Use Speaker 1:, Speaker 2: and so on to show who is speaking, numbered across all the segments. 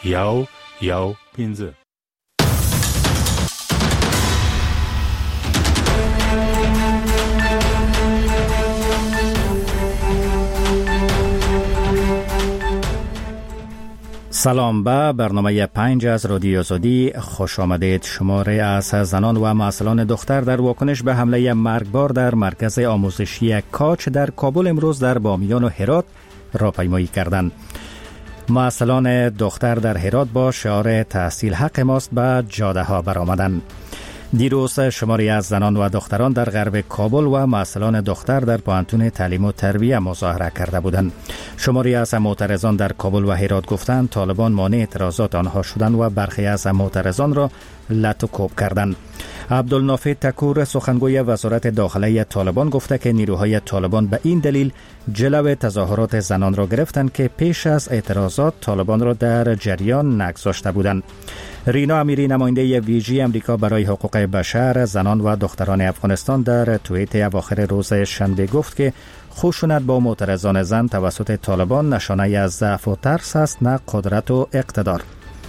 Speaker 1: پینزه. سلام، به برنامه 5 از رادیو آزادی خوش آمدید. شماره از زنان و معسلان دختر در واکنش به حمله مرگبار در مرکز آموزشی کاچ در کابل امروز در بامیان و هرات راهپیمایی کردند. معسلان دختر در هرات با شعار تحصیل حق ماست به جاده ها برآمدند. دیروز شماری از زنان و دختران در غرب کابل و معسلان دختر در پوهنتون تعلیم و تربیت مظاهره کرده بودند. شماری از معترضان در کابل و هرات گفتند طالبان مانع اعتراضات آنها شدند و برخی از معترضان را لط و کوب کردند. عبدالنافع تکور سخنگوی وزارت داخله طالبان گفته که نیروهای طالبان به این دلیل جلو تظاهرات زنان را گرفتند که پیش از اعتراضات طالبان را در جریان نگذاشته بودند. رینا امیری نماینده ویژه امریکا برای حقوق بشر زنان و دختران افغانستان در توییت اواخر روز شنبه گفت که خشونت با معترضان زن توسط طالبان نشانه از ضعف و ترس است، نه قدرت و اقتدار.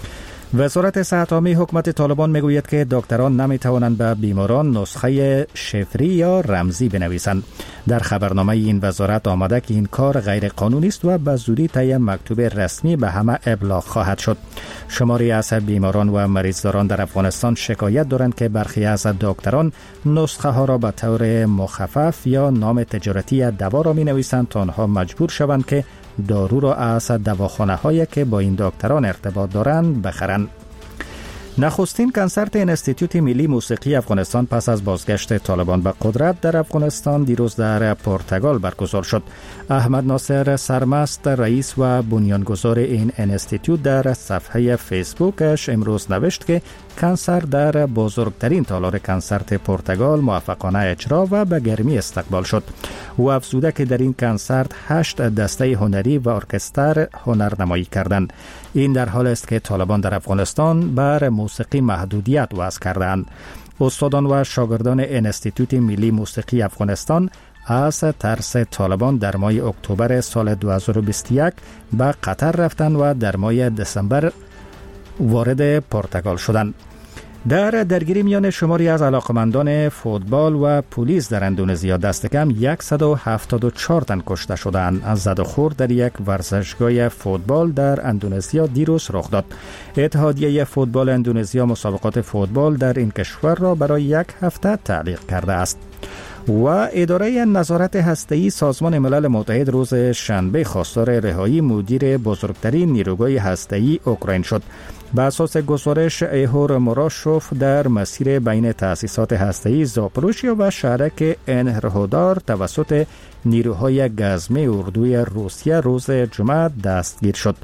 Speaker 1: وزارت صحت عامه حکومت طالبان میگوید که دکتران نمیتوانند به بیماران نسخه شفری یا رمزی بنویسند. در خبرنامه این وزارت آمده که این کار غیر قانونی است و به زودی طی مکتوب رسمی به همه ابلاغ خواهد شد. شماری از بیماران و مریضداران در افغانستان شکایت دارند که برخی از دکتران نسخه ها را به طور مخفف یا نام تجارتی دوا را می نویسند تا آنها مجبور شوند که دارو را از دواخانه هایی که با این دکتران ارتباط دارند بخرند. نخستین کنسرت انستیتوت ملی موسیقی افغانستان پس از بازگشت طالبان به قدرت در افغانستان دیروز در پرتغال برگزار شد. احمد ناصر سرمست رئیس و بنیانگذار این انستیتوت در صفحه فیسبوکش امروز نوشت که کنسرت در بزرگترین تالار کنسرت پرتغال موفقانه اجرا و به گرمی استقبال شد. او افزوده که در این کنسرت 8 دسته هنری و ارکستر هنرنمایی کردند. این در حال است که طالبان در افغانستان بر موسیقی محدودیت وضع کردند. استادان و شاگردان انستیتوت ملی موسیقی افغانستان از ترس طالبان در ماه اکتبر سال 2021 به قطر رفتند و در ماه دسامبر وارد پرتغال شدند. در درگیری میان شماری از علاقمندان فوتبال و پلیس در اندونزیا دست کم 174 تن کشته شدند. از زد و خورد در یک ورزشگاه فوتبال در اندونزیا دیروز رخ داد. اتحادیه فوتبال اندونزیا مسابقات فوتبال در این کشور را برای 1 هفته تعلیق کرده است. و اداره نظارت هسته‌ای سازمان ملل متحد روز شنبه خواستار رهایی مدیر بزرگترین نیروگاه هسته‌ای اوکراین شد. به اساس گزارش ایهور موراشوف در مسیر بین تأسیسات هسته‌ای زاپروژیا و شهرک انهرهودار توسط نیروهای گزمه اردوی روسیه روز جمعه دستگیر شد.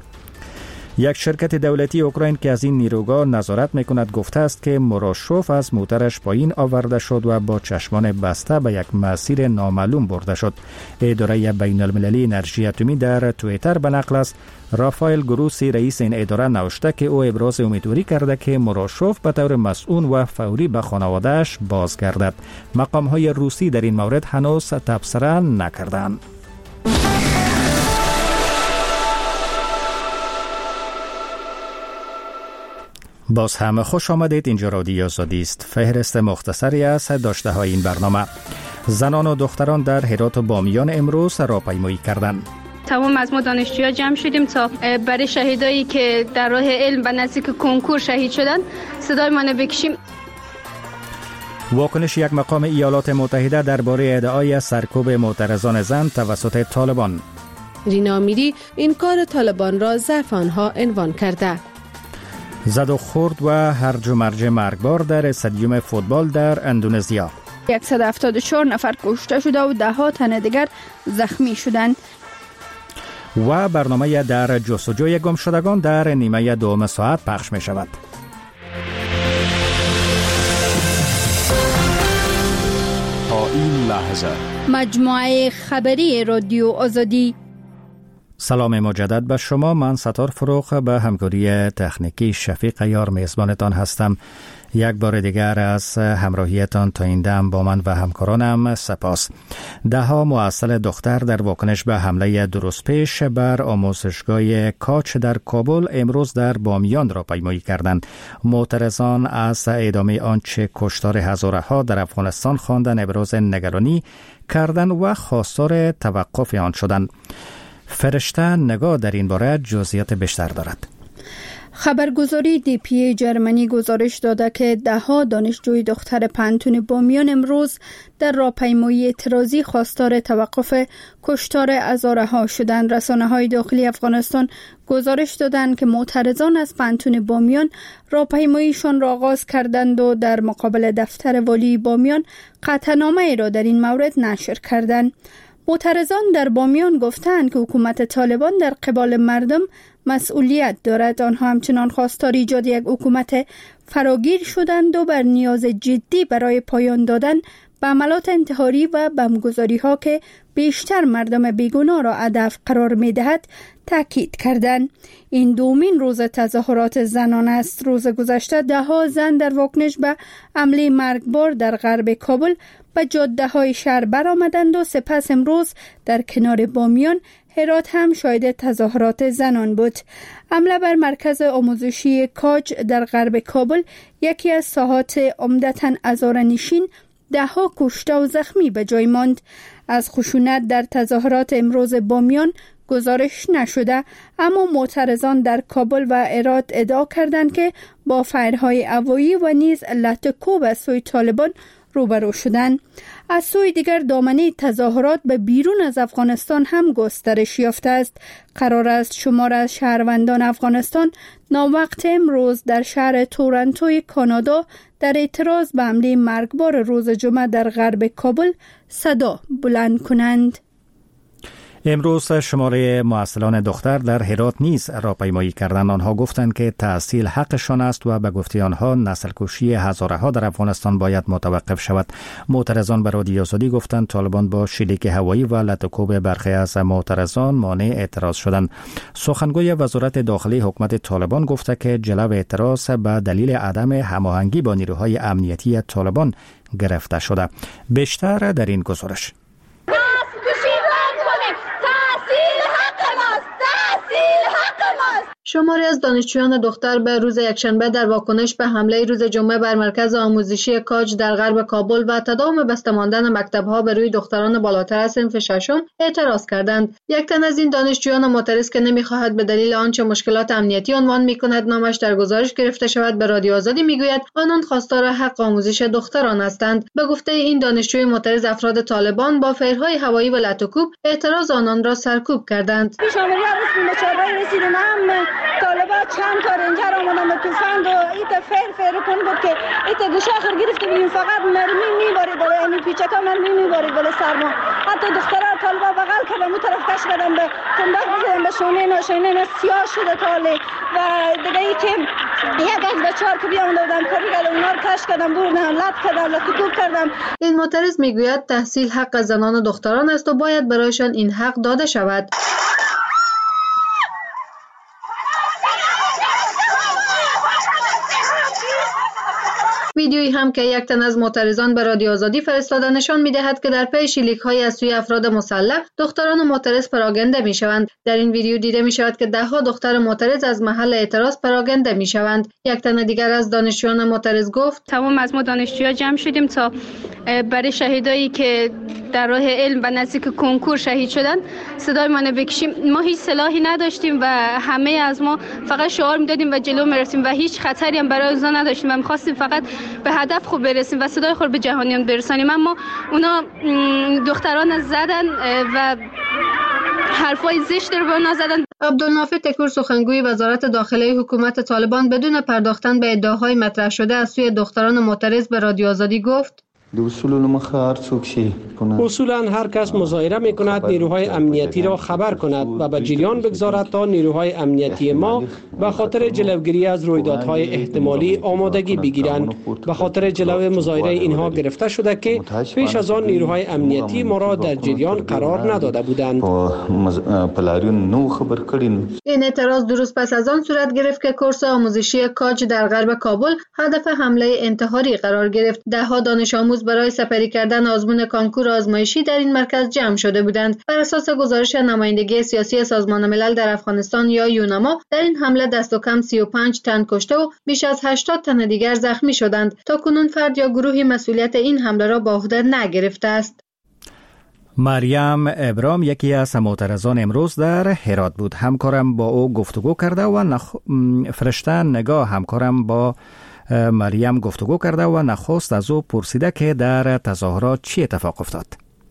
Speaker 1: یک شرکت دولتی اوکراین که از این نیروگاه نظارت میکند گفته است که موراشوف از موترش پایین آورده شد و با چشمان بسته به یک مسیر نامعلوم برده شد. اداره بین المللی انرژی اتمی در توییتر به نقل از رافائل گروسی رئیس این اداره نوشته که او ابراز امیدواری کرده که موراشوف به طور مسئول و فوری به خانواده‌اش بازگردد. مقام‌های روسی در این مورد هنوز تبصره نکردند. باز هم خوش آمدید. اینجا رادیو آزادی است. فهرست مختصری از داشته های این برنامه. زنان و دختران در هرات و بامیان امروز راهپیمایی کردند.
Speaker 2: تمام از ما دانشجوها جمع شدیم تا برای شهیدایی که در راه علم و نزدیک کنکور شهید شدن صدای ما بکشیم.
Speaker 1: واکنش یک مقام ایالات متحده درباره ادعای سرکوب معترضان زن توسط طالبان.
Speaker 3: رینا امیری این کار طالبان را ضعف آنها عنوان کرده.
Speaker 1: زد و خورد و هرج و مرج مرگبار در استادیوم فوتبال در اندونزیا.
Speaker 2: 174 نفر کشته شده و 10 تن دیگر زخمی شدند.
Speaker 1: و برنامه در جستجوی گمشدگان در نیمه دوم ساعت پخش می شود.
Speaker 4: تا این لحظه
Speaker 2: مجموعه خبری رادیو آزادی.
Speaker 1: سلام مجدد به شما. من ستار فروغ به همکاری تکنیکی شفیق یار میزبانتان هستم. یک بار دیگر از همراهیتان تا این دم با من و همکارانم سپاس. دهها معسل دختر در واکنش به حمله درست پیش بر آموزشگاه کاچ در کابل امروز در بامیان را پیمایی کردند. معترضان از ادامه آنچه کشتار هزارها در افغانستان خواندند ابراز نگرانی کردند و خواستار توقف آن شدند. فرشته نگاه در این باره جزئیات بیشتر دارد.
Speaker 4: خبرگزاری DPA جرمنی گزارش داده که دهها دانشجوی دختر پانتون بامیان امروز در راهپیمایی اعتراضی خواستار توقف کشتار هزارها شدند. رسانه‌های داخلی افغانستان گزارش دادند که معترضان از پانتون بامیان راهپیماییشان را آغاز کردند و در مقابل دفتر والی بامیان قطعنامه را در این مورد نشر کردند. معترضان در بامیان گفتند که حکومت طالبان در قبال مردم مسئولیت دارد. آنها همچنان خواستار ایجاد یک حکومت فراگیر شدند و بر نیاز جدی برای پایان دادن به عملات انتحاری و بمبگذاری ها که بیشتر مردم بیگناه را هدف قرار می دهد تاکید کردند. این دومین روز تظاهرات زنان است. روز گذشته دهها زن در واکنش به حمله مرگبار در غرب کابل به جاده های شهر برآمدند و سپس امروز در کنار بامیان هرات هم شاهد تظاهرات زنان بود. حمله بر مرکز آموزشی کاج در غرب کابل یکی از ساحات عمدتاً هزاره‌نشین، دهها کشته و زخمی به جای ماند. از خشونت در تظاهرات امروز بامیان گزارش نشده، اما معترضان در کابل و هرات ادعا کردند که با فایرهای هوایی و نیز لطکوب از سوی طالبان روبرو شدند. از سوی دیگر دامنه تظاهرات به بیرون از افغانستان هم گسترش یافته است. قرار است شمار از شهروندان افغانستان ناوقت امروز در شهر تورنتوی کانادا در اعتراض به حمله مرگبار روز جمعه در غرب کابل صدا بلند کنند.
Speaker 1: امروز شماره معسلان دختر در هرات نیز راهپیمایی کردند. آنها گفتند که تحصیل حقشان است و به گفته آنها نسل کشی هزارها در افغانستان باید متوقف شود. معترضان به رادیو آزادی گفتند طالبان با شلیک هوایی و لطکوب برخی از معترضان مانع اعتراض شدند. سخنگوی وزارت داخلی حکومت طالبان گفته که جلو اعتراض به دلیل عدم هماهنگی با نیروهای امنیتی طالبان گرفته شده. بیشتر در این گزارش.
Speaker 5: شماری از دانشجویان دختر به روز یکشنبه در واکنش به حمله روز جمعه بر مرکز آموزشی کاج در غرب کابل و تداوم بسته ماندن مکتب‌ها به روی دختران بالاتر از صنف ششم اعتراض کردند. یک تن از این دانشجویان معترض که نمی‌خواهد به دلیل آنچه مشکلات امنیتی عنوان می‌کند نامش در گزارش گرفته شود به رادیو آزادی می‌گوید آنان خواستار حق آموزش دختران هستند. به گفته این دانشجوی معترض افراد طالبان با فیرهای هوایی و لطکوب اعتراض آنان را سرکوب کردند.
Speaker 6: طالبا چند کار اینجا آمدن به توفنگ و ایت فیر کن بود که ایت گوشه آخر گرفته بودیم فقط مرمی میبارید بالا، یعنی پیچکا مرمی میبارید بالا سرما. حتی دخترها طالبا بغل کردن اون طرف کش کردن به تندق بزدن به شونه سیاه شده تاله و دیگه ای که یک از بچه‌ها که بیامده بودن کاری کردن اونا رو کش کردن بردن لط کردن لطکوب کردن.
Speaker 5: این معترض میگوید تحصیل حق زنان و دختران است و باید برایشان این حق داده شود. ویدیویی هم که یک تن از معترضان به رادیو آزادی فرستاده نشان می‌دهد که در پی شلیک‌های از سوی افراد مسلح دختران معترض پراگنده می‌شوند. در این ویدیو دیده می‌شود که ده‌ها دختر معترض از محل اعتراض پراگنده می‌شوند. یک تن دیگر از دانشجویان معترض گفت
Speaker 2: تمام از ما دانشجوها جمع شدیم تا برای شهیدایی که در راه علم و نزدیک کنکور شهید شدن صدای ما بکشیم. ما هیچ سلاحی نداشتیم و همه از ما فقط شعار میدادیم و جلو میرفتیم و هیچ خطری هم برای اونا نداشتیم و می‌خواستیم فقط به هدف خوب برسیم و صدای خود به جهانیان برسانیم. اما اونا دختران زدن و حرفای زشت رو به اونا زدن.
Speaker 5: عبدالنافع تکور سخنگوی وزارت داخلی حکومت طالبان بدون پرداختن به ادعاهای مطرح شده از سوی دختران معترض به رادیو آزادی گفت
Speaker 7: اصولا هر کس مظاهره می کند نیروهای امنیتی را خبر کند و به جریان بگذارد تا نیروهای امنیتی ما به خاطر جلوگیری از رویدادهای احتمالی آمادگی بگیرند. به خاطر جلو مظاهره اینها گرفته شده که پیش از آن نیروهای امنیتی ما را در جریان قرار نداده بودند.
Speaker 5: این اعتراض درست پس از آن صورت گرفت که کورس آموزشی کاج در غرب کابل هدف حمله انتحاری قرار گرفت. ده‌ها دانش آموز برای سپری کردن آزمون کانکور آزمایشی در این مرکز جمع شده بودند. بر اساس گزارش نمایندگی سیاسی سازمان ملل در افغانستان یا یوناما، در این حمله دست و کم 35 تن کشته و بیش از 80 تن دیگر زخمی شدند. تاکنون فرد یا گروهی مسئولیت این حمله را به عهده نگرفته است.
Speaker 1: مریم ابرام یکی از معترضان امروز در هرات بود. همکارم با او گفتگو کرده و فرشته نگاه همکارم با مریم گفتگو کرده و نخست از او پرسیده که در تظاهرات چی اتفاق افتاد.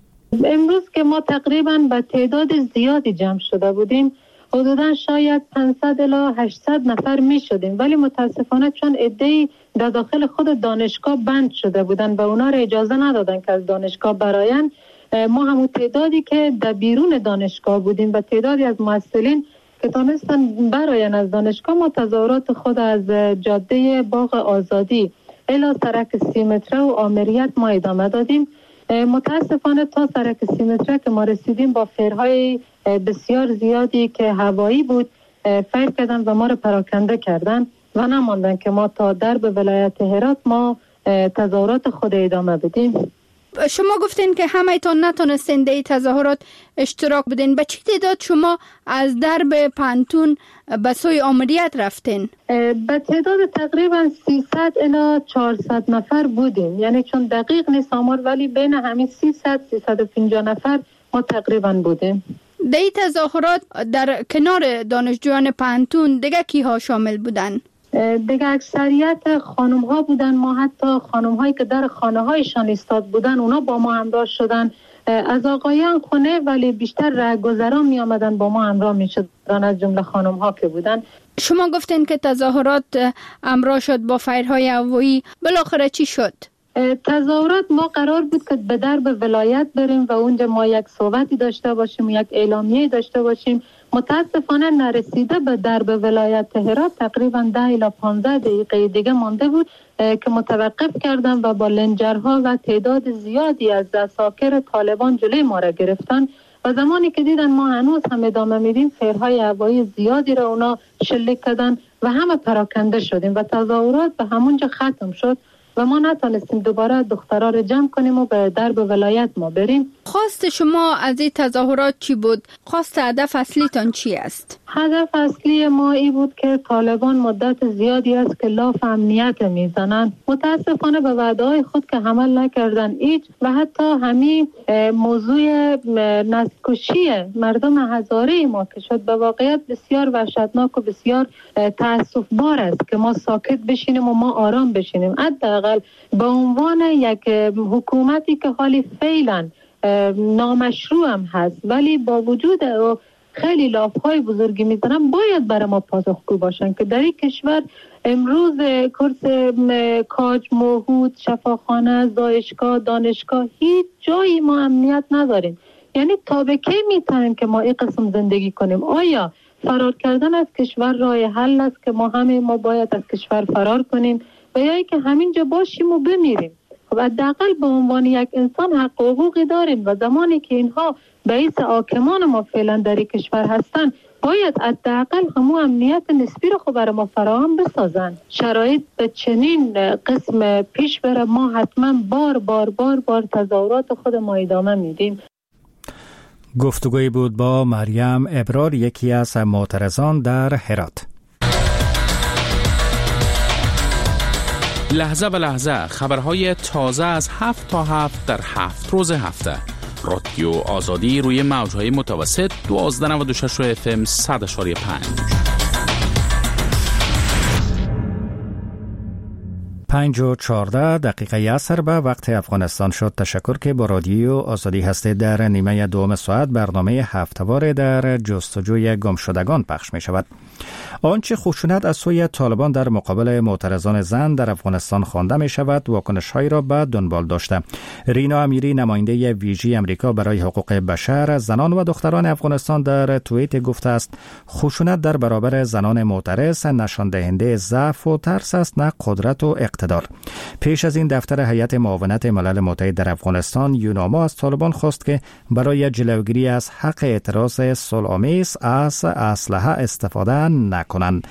Speaker 8: امروز که ما تقریبا به تعداد زیادی جمع شده بودیم، حدودا شاید 500 الی 800 نفر می شدیم، ولی متاسفانه چون عده‌ای در داخل خود دانشگاه بند شده بودن و اونا را اجازه ندادن که از دانشگاه برآیند، ما همون تعدادی که در بیرون دانشگاه بودیم و تعدادی از مسئولین که تانستن برآیند از دانشگاه، ما تظاهرات خود از جاده باغ آزادی الی سرک 30 متره و آمریت ما ادامه دادیم. متاسفانه تا سرک 30 متره که ما رسیدیم با فیرهای بسیار زیادی که هوایی بود فیر کردن و ما را پراکنده کردن و نماندن که ما تا درب ولایت هرات ما تظاهرات خود ادامه بدیم.
Speaker 4: شما گفتین که همه‌تان نتونستین در تظاهرات اشتراک بدین. به چه تعداد شما از درب پانتون به سوی آمریت رفتین؟
Speaker 8: به تعداد تقریبا 300 الی 400 نفر بودیم، یعنی چون دقیق نیست آمار، ولی بین همین 300-350 نفر ما تقریبا بودیم.
Speaker 4: در این تظاهرات در کنار دانشجویان پانتون دیگه کیها شامل بودن؟
Speaker 8: دیگه اکثریت خانم ها بودن. ما حتی خانم هایی که در خانه هایشان ایستاد بودن اونا با ما همراه شدن. از آقایان خونه ولی بیشتر رهگذران می آمدن با ما همراه می شدن، از جمله خانم ها که بودن.
Speaker 4: شما گفتین که تظاهرات همراه شد با فیرهای هوایی، بالاخره چی شد؟
Speaker 8: تظاهرات ما قرار بود که به درب ولایت بریم و اونجا ما یک صحبتی داشته باشیم و یک اعلامیه داشته باشیم. متاسفانه نرسیده به درب ولایت هرات تقریبا 10 الی 15 دقیقه دیگه مانده بود که متوقف کردن و با لنجرها و تعداد زیادی از عساکر طالبان جلوی ما را گرفتن و زمانی که دیدن ما هنوز هم ادامه میدیم، فیرهای هوایی زیادی را اونا شلیک کردن و همه پراکنده شدیم و تظاهرات به همونجا ختم شد و ما نتونستیم دوباره دخترها رو جمع کنیم و به درب ولایت ما بریم.
Speaker 4: خواست شما از این تظاهرات چی بود؟ خواست هدف اصلیتان چی است؟
Speaker 8: هدف اصلی ما ای بود که طالبان مدت زیادی است که لاف امنیت میزنن. متاسفانه به وعده‌های خود که عمل نکردن هیچ و حتی همین موضوع نسل‌کشی مردم هزاره ما که شد به واقعیت بسیار وحشتناک و بسیار تأسف‌بار است که ما ساکت بشینیم و ما آرام بشینیم. حداقل به عنوان یک حکومتی که حالی فعلا نامشروع هم هست ولی با وجود خیلی لافهای بزرگی میزنن، باید برای ما پاسخگو باشن که در این کشور امروز کورس کاج، موهود، شفاخانه، زایشگاه، دانشگاه هیچ جایی ما امنیت نداریم. یعنی تا به کی میتونیم که ما این قسم زندگی کنیم؟ آیا فرار کردن از کشور راه حل است که ما باید از کشور فرار کنیم و یا که همینجا باشیم و بمیریم؟ خب حداقل به عنوان یک انسان حق و حقوقی داریم و زمانی که اینها رئیس حاکمان ما فعلا در این کشور هستن باید حداقل همون امنیت نسبی رو خب برای ما فراهم بسازن. شرایط به چنین قسم پیش بره ما حتما بار تظاهرات خود ما ادامه میدیم.
Speaker 1: گفتگوی بود با مریم ابرار، یکی از معترضان در هرات.
Speaker 9: لحظه به لحظه خبرهای تازه از 7 تا 7 در 7 روز هفته. رادیو آزادی روی موجهای متوسط 1296 FM 100.5.
Speaker 1: 5:14 عصر به وقت افغانستان شد. تشکر که با رادیو آزادی هستید. در نیمه دوم ساعت برنامه هفته‌وار در جستجوی گمشدگان پخش می شود. آنچه خشونت از سوی طالبان در مقابل معترضان زن در افغانستان خوانده می شود واکنش‌هایی را به دنبال داشته. رینا امیری نماینده ویژه امریکا برای حقوق بشر زنان و دختران افغانستان در توییت گفته است خشونت در برابر زنان معترض نشان دهنده ضعف و ترس است، نه قدرت و اقتدار. پیش از این دفتر هیئت معاونت ملل متحد در افغانستان یوناما از طالبان خواست که برای جلوگیری از حق اعتراض صلح‌آمیز از اسلحه استفاده نکنند.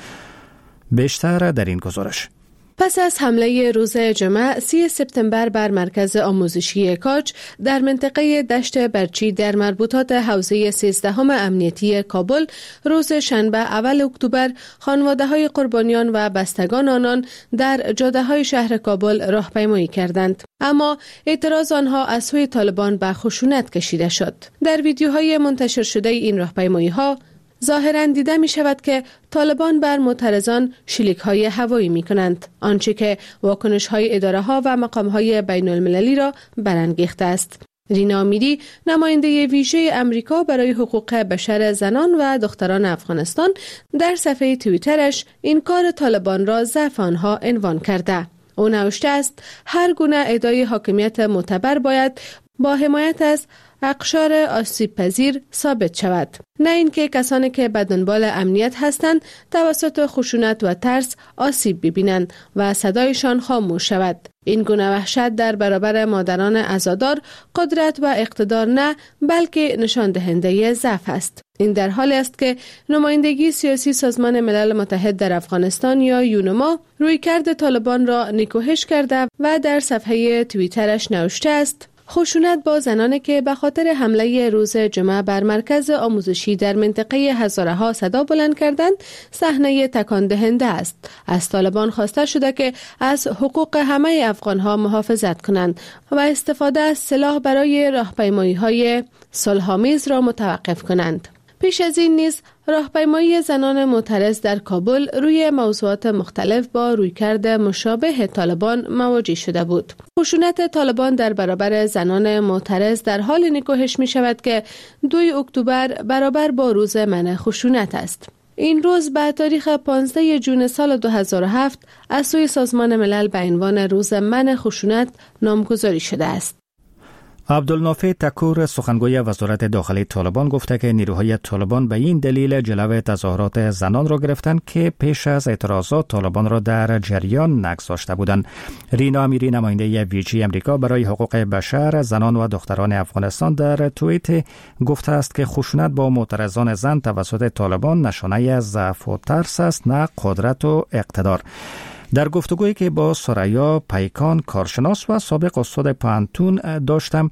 Speaker 1: بیشتر در این گزارش.
Speaker 3: پس از حمله روز جمعه 30 سپتامبر بر مرکز آموزشی کاج در منطقه دشت برچی در مربوطات حوزه 13 امنیتی کابل، روز شنبه اول اکتبر خانواده‌های قربانیان و بستگان آنان در جاده‌های شهر کابل راهپیمایی کردند. اما اعتراض آنها از سوی طالبان به خشونت کشیده شد. در ویدیوهای منتشر شده این راهپیمایی‌ها ظاهراً دیده می شود که طالبان بر معترضان شلیک‌های هوایی می کنند، آنچه که واکنش‌های اداره‌ها و مقام‌های بین المللی را برانگیخته است. رینا امیری نماینده ویژه امریکا برای حقوق بشر زنان و دختران افغانستان در صفحه توییترش این کار طالبان را ضعف آنها عنوان کرده. او نوشته است هر گونه ادعای حاکمیت معتبر باید با حمایت از اقشار آسیب پذیر ثابت شود، نه اینکه کسانی که به دنبال امنیت هستند توسط خشونت و ترس آسیب ببینند و صدایشان خاموش شود. این گونه وحشت در برابر مادران عزادار قدرت و اقتدار نه، بلکه نشان دهنده ضعف است. این در حالی است که نمایندگی سیاسی سازمان ملل متحد در افغانستان یا یونما رویکرد طالبان را نکوهش کرده و در صفحه توییترش نوشته است خشونت با زنانی که به خاطر حمله روز جمعه بر مرکز آموزشی در منطقه هزاره‌ها صدا بلند کردند صحنه تکان دهنده است. از طالبان خواسته شده که از حقوق همه افغان‌ها محافظت کنند و استفاده از سلاح برای راهپیمایی‌های صلح‌آمیز را متوقف کنند. پیش از این نیز راهپیمایی زنان معترض در کابل روی موضوعات مختلف با رویکرد مشابه طالبان مواجه شده بود. خشونت طالبان در برابر زنان معترض در حال نکوهش می شود که 2 اکتبر برابر با روز منع خشونت است. این روز به تاریخ 15 جون سال 2007 از سوی سازمان ملل به عنوان روز منع خشونت نامگذاری شده است.
Speaker 1: عبدالنافع تکور سخنگوی وزارت داخلی طالبان گفته که نیروهای طالبان به این دلیل جلو تظاهرات زنان را گرفتند که پیش از اعتراضات طالبان را در جریان نگذاشته بودند. رینا امیری نماینده ویژه امریکا برای حقوق بشر زنان و دختران افغانستان در توییت گفته است که خشونت با معترضان زن توسط طالبان نشانه ضعف و ترس است، نه قدرت و اقتدار. در گفتگویی که با سریا پیکان کارشناس و سابق استاد پانتون داشتم،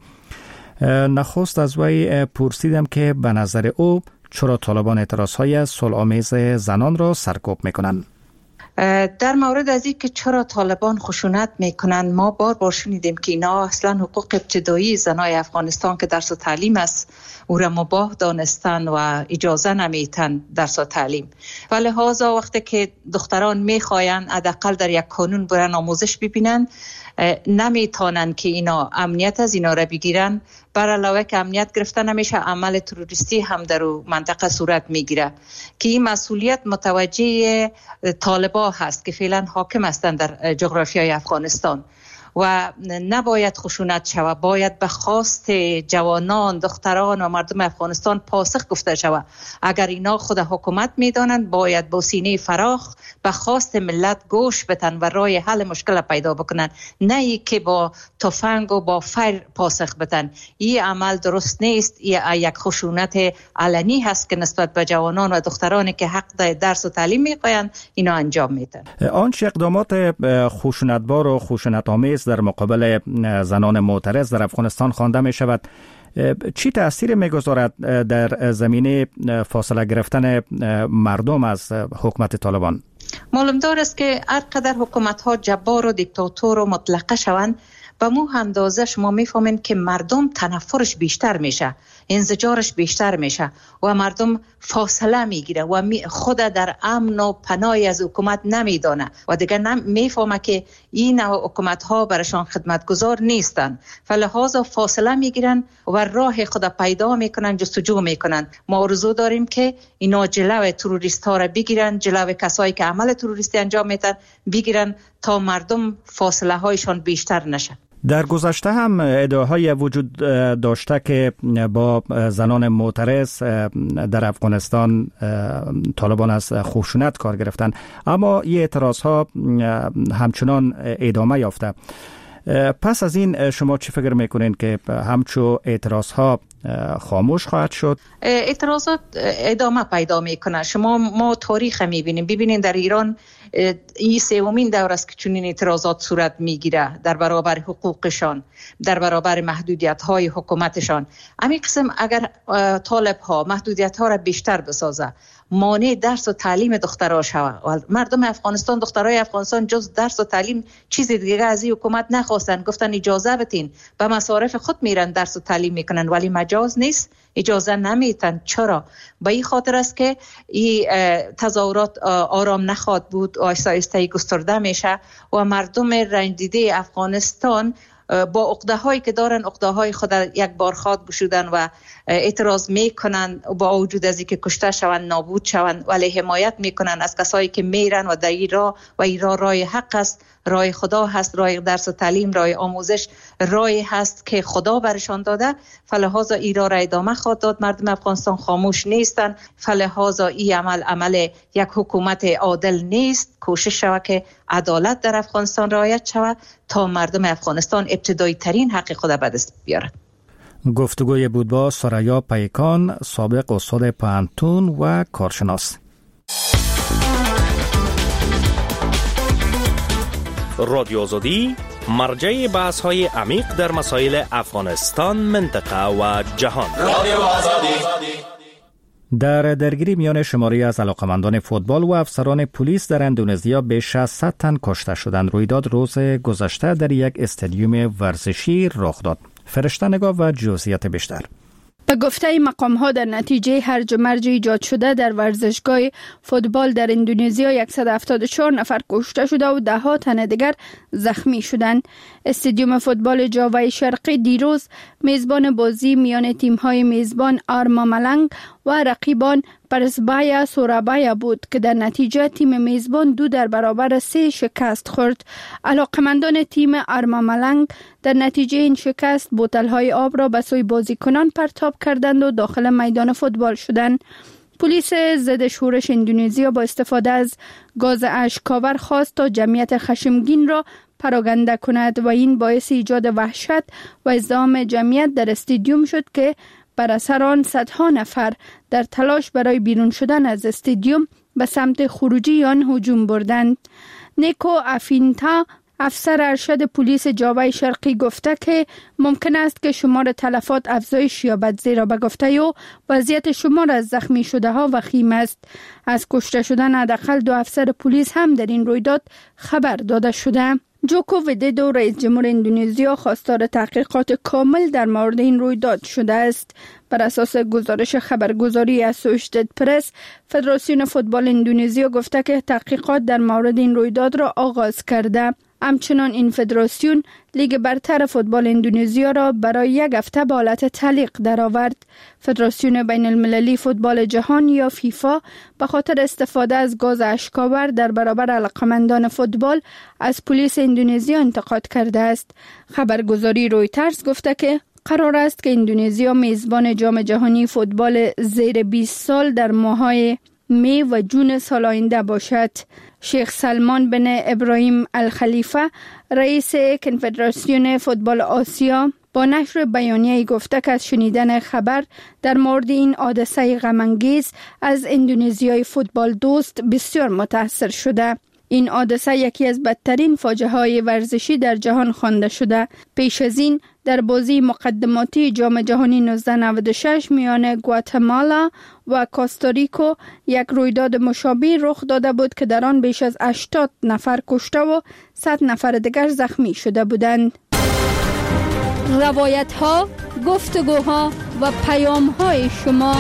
Speaker 1: نخست از وی پرسیدم که به نظر او چرا طالبان اعتراضهای صلح‌آمیز زنان را سرکوب میکنند.
Speaker 10: در مورد از این که چرا طالبان خشونت میکنند، ما بار شنیدیم که اینا اصلا حقوق ابتدایی زنای افغانستان که درس و تعلیم است او را مباح دانستن و اجازه نمیتن درس و تعلیم، و لحاظا وقتی که دختران میخواین حداقل در یک کانون برن آموزش ببینن نمیتونن که اینا امنیت از اینا را بگیرن. بر علاوه که امنیت گرفته نمیشه، عمل تروریستی هم در منطقه صورت میگیره که این مسئولیت متوجه طالبان هست که فعلا حاکم هستند در جغرافیای افغانستان و نباید خشونت شود، باید به خواست جوانان، دختران و مردم افغانستان پاسخ گفته شود. اگر اینا خود حکومت میدانند باید با سینه فراخ به خواست ملت گوش بدن و راه حل مشکل پیدا بکنن، نه ای که با تفنگ و با فیر پاسخ بدن. این عمل درست نیست. این یک خشونت علنی هست که نسبت به جوانان و دخترانی که حق درس و تعلیم میخواین اینا انجام میدن.
Speaker 1: آنچه اقدامات خشونتبار و خشونت آمیز در مقابل زنان معترض در افغانستان خوانده می شود، چی تأثیر میگذارد در زمینه فاصله گرفتن مردم از حکومت طالبان؟
Speaker 10: معلوم دار است که هر قدر حکومت ها جبار و دیکتاتور و مطلقه شوند، به مو اندازه شما میفهمین که مردم تنفرش بیشتر میشه، انزجارش بیشتر میشه و مردم فاصله میگیره و خود در امن و پناهی از حکومت نمیدانه و دیگه میفهمه که این حکومت ها برشان خدمتگزار نیستن، فلهذا فاصله میگیرن و راه خود پیدا میکنن، جستجو میکنن. ما آرزو داریم که اینا جلوی تروریست ها را بگیرن، جلوی کسایی که عمل تروریستی انجام میدن بگیرن تا مردم فاصله هایشان بیشتر نشه.
Speaker 1: در گذشته هم ادعاهای وجود داشته که با زنان معترض در افغانستان طالبان از خشونت کار گرفتن، اما این اعتراض ها همچنان ادامه یافته. پس از این شما چی فکر میکنین که همچو اعتراض ها خاموش خواهد شد؟
Speaker 10: اعتراضات ادامه پیدا میکنه. ما تاریخ میبینیم، ببینین در ایران این سومین دور است که چنین اعتراضات صورت میگیره در برابر حقوقشان، در برابر محدودیت های حکومتشان. همین قسم اگر طالب ها محدودیت ها را بیشتر بسازه، مانع درس و تعلیم دخترها شود و مردم افغانستان، دخترای افغانستان جز درس و تعلیم چیز دیگه از این حکومت نخواستن، گفتن اجازه بدین، به مصارف خود میرن درس و تعلیم میکنن، ولی مجاز نیست، اجازه نمیتن. چرا؟ به این خاطر است که این تظاهرات آرام نخواهد بود، آهسته آهسته گسترده میشه و مردم رنجیده افغانستان با عقده هایی که دارن، عقده های خود یک بار خاک گشودن و اعتراض میکنن، با وجود از اینکه کشته شوند، نابود شوند، ولی حمایت میکنن از کسایی که میرن و در این راه و این راه حق است، راه خدا هست، راه درس و تعلیم، راه آموزش، راهی هست که خدا برشان داده. فلهذا این راه را ادامه خواهد داد. مردم افغانستان خاموش نیستن، فلهذا این عمل یک حکومت عادل نیست. کوشش شود که عدالت در افغانستان رعایت شود تا مردم افغانستان ابتدایی ترین حق خود به دست بیارند.
Speaker 1: گفتگوی بود با سریا پیکان، سابق استاد پوهنتون و کارشناس.
Speaker 11: رادیو آزادی مرجع بحث های عمیق در مسائل افغانستان، منطقه و جهان. رادیو آزادی.
Speaker 1: در درگیری میان شماری از علاقمندان فوتبال و افسران پلیس در اندونزیا بیش از 100 تن کشته شدند. رویداد روز گذشته در یک استادیوم ورزشی رخ داد. فرشته نگاه و جزئیات بیشتر.
Speaker 4: به گفته مقام‌ها در نتیجه هرج و مرج ایجاد شده در ورزشگاه فوتبال در اندونزیا 174 نفر کشته شده و 10 تن دیگر زخمی شدند. استادیوم فوتبال جاوای شرقی دیروز میزبان بازی میان تیم‌های میزبان آرما ملنگ و رقیبان پرسبایا سورابایا بود که در نتیجه تیم میزبان 2-3 شکست خورد. علاقمندان تیم آرما ملنگ در نتیجه این شکست بوتل‌های آب را به سوی بازیکنان پرتاب کردند و داخل میدان فوتبال شدند. پلیس ضد شورش اندونزیا با استفاده از گاز اشک‌آور خواست تا جمعیت خشمگین را پراگنده کند و این باعث ایجاد وحشت و ازدحام جمعیت در استادیوم شد که بر اثر آن صدها نفر در تلاش برای بیرون شدن از استادیوم به سمت خروجی آن هجوم بردند. نیکو افینتا، افسر ارشد پلیس جاوای شرقی گفته که ممکن است که شمار تلفات افزایش یابد، زیرا به گفته او وضعیت شمار از زخمی شده ها وخیم است. از کشته شدن حداقل 2 افسر پلیس هم در این رویداد خبر داده شده. جوکو ویدودو رئیس جمهور اندونزیا خواستار تحقیقات کامل در مورد این رویداد شده است. بر اساس گزارش خبرگزاری اسوشیتد پرس، فدراسیون فوتبال اندونزیا گفته که تحقیقات در مورد این رویداد را آغاز کرده. همچنان این فدراسیون لیگ برتر فوتبال اندونزیا را برای 1 هفته به حالت تعلیق درآورد. فدراسیون بین المللی فوتبال جهان یا فیفا به خاطر استفاده از گاز اشک‌آور در برابر علاقمندان فوتبال از پلیس اندونزیا انتقاد کرده است. خبرگزاری رویترز گفته که قرار است که اندونزیا میزبان جام جهانی فوتبال زیر 20 سال در ماه‌های می و جون سال آینده باشد. شیخ سلمان بن ابراهیم الخلیفه، رئیس کنفدراسیون فوتبال آسیا، با نشر بیانیه‌ای گفته که از شنیدن خبر در مورد این حادثه غم‌انگیز از اندونزیای فوتبال دوست بسیار متاثر شده. این حادثه یکی از بدترین فاجعه‌های ورزشی در جهان خوانده شده. پیش از این در بازی مقدماتی جام جهانی 1996 میان گواتمالا و کوستاریکا یک رویداد مشابه رخ داده بود که در آن بیش از 80 نفر کشته و 100 نفر دیگر زخمی شده بودند. روایت ها، گفتگوها و پیام های شما.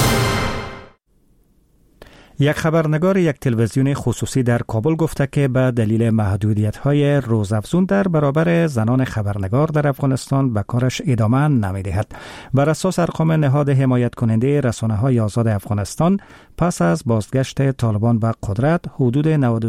Speaker 1: یک خبرنگار یک تلویزیون خصوصی در کابل گفته که به دلیل محدودیت‌های روزافزون در برابر زنان خبرنگار در افغانستان به کارش ادامه نمی‌دهد. بر اساس ارقام نهاد حمایت کننده رسانه‌های آزاد افغانستان، پس از بازگشت طالبان به قدرت، حدود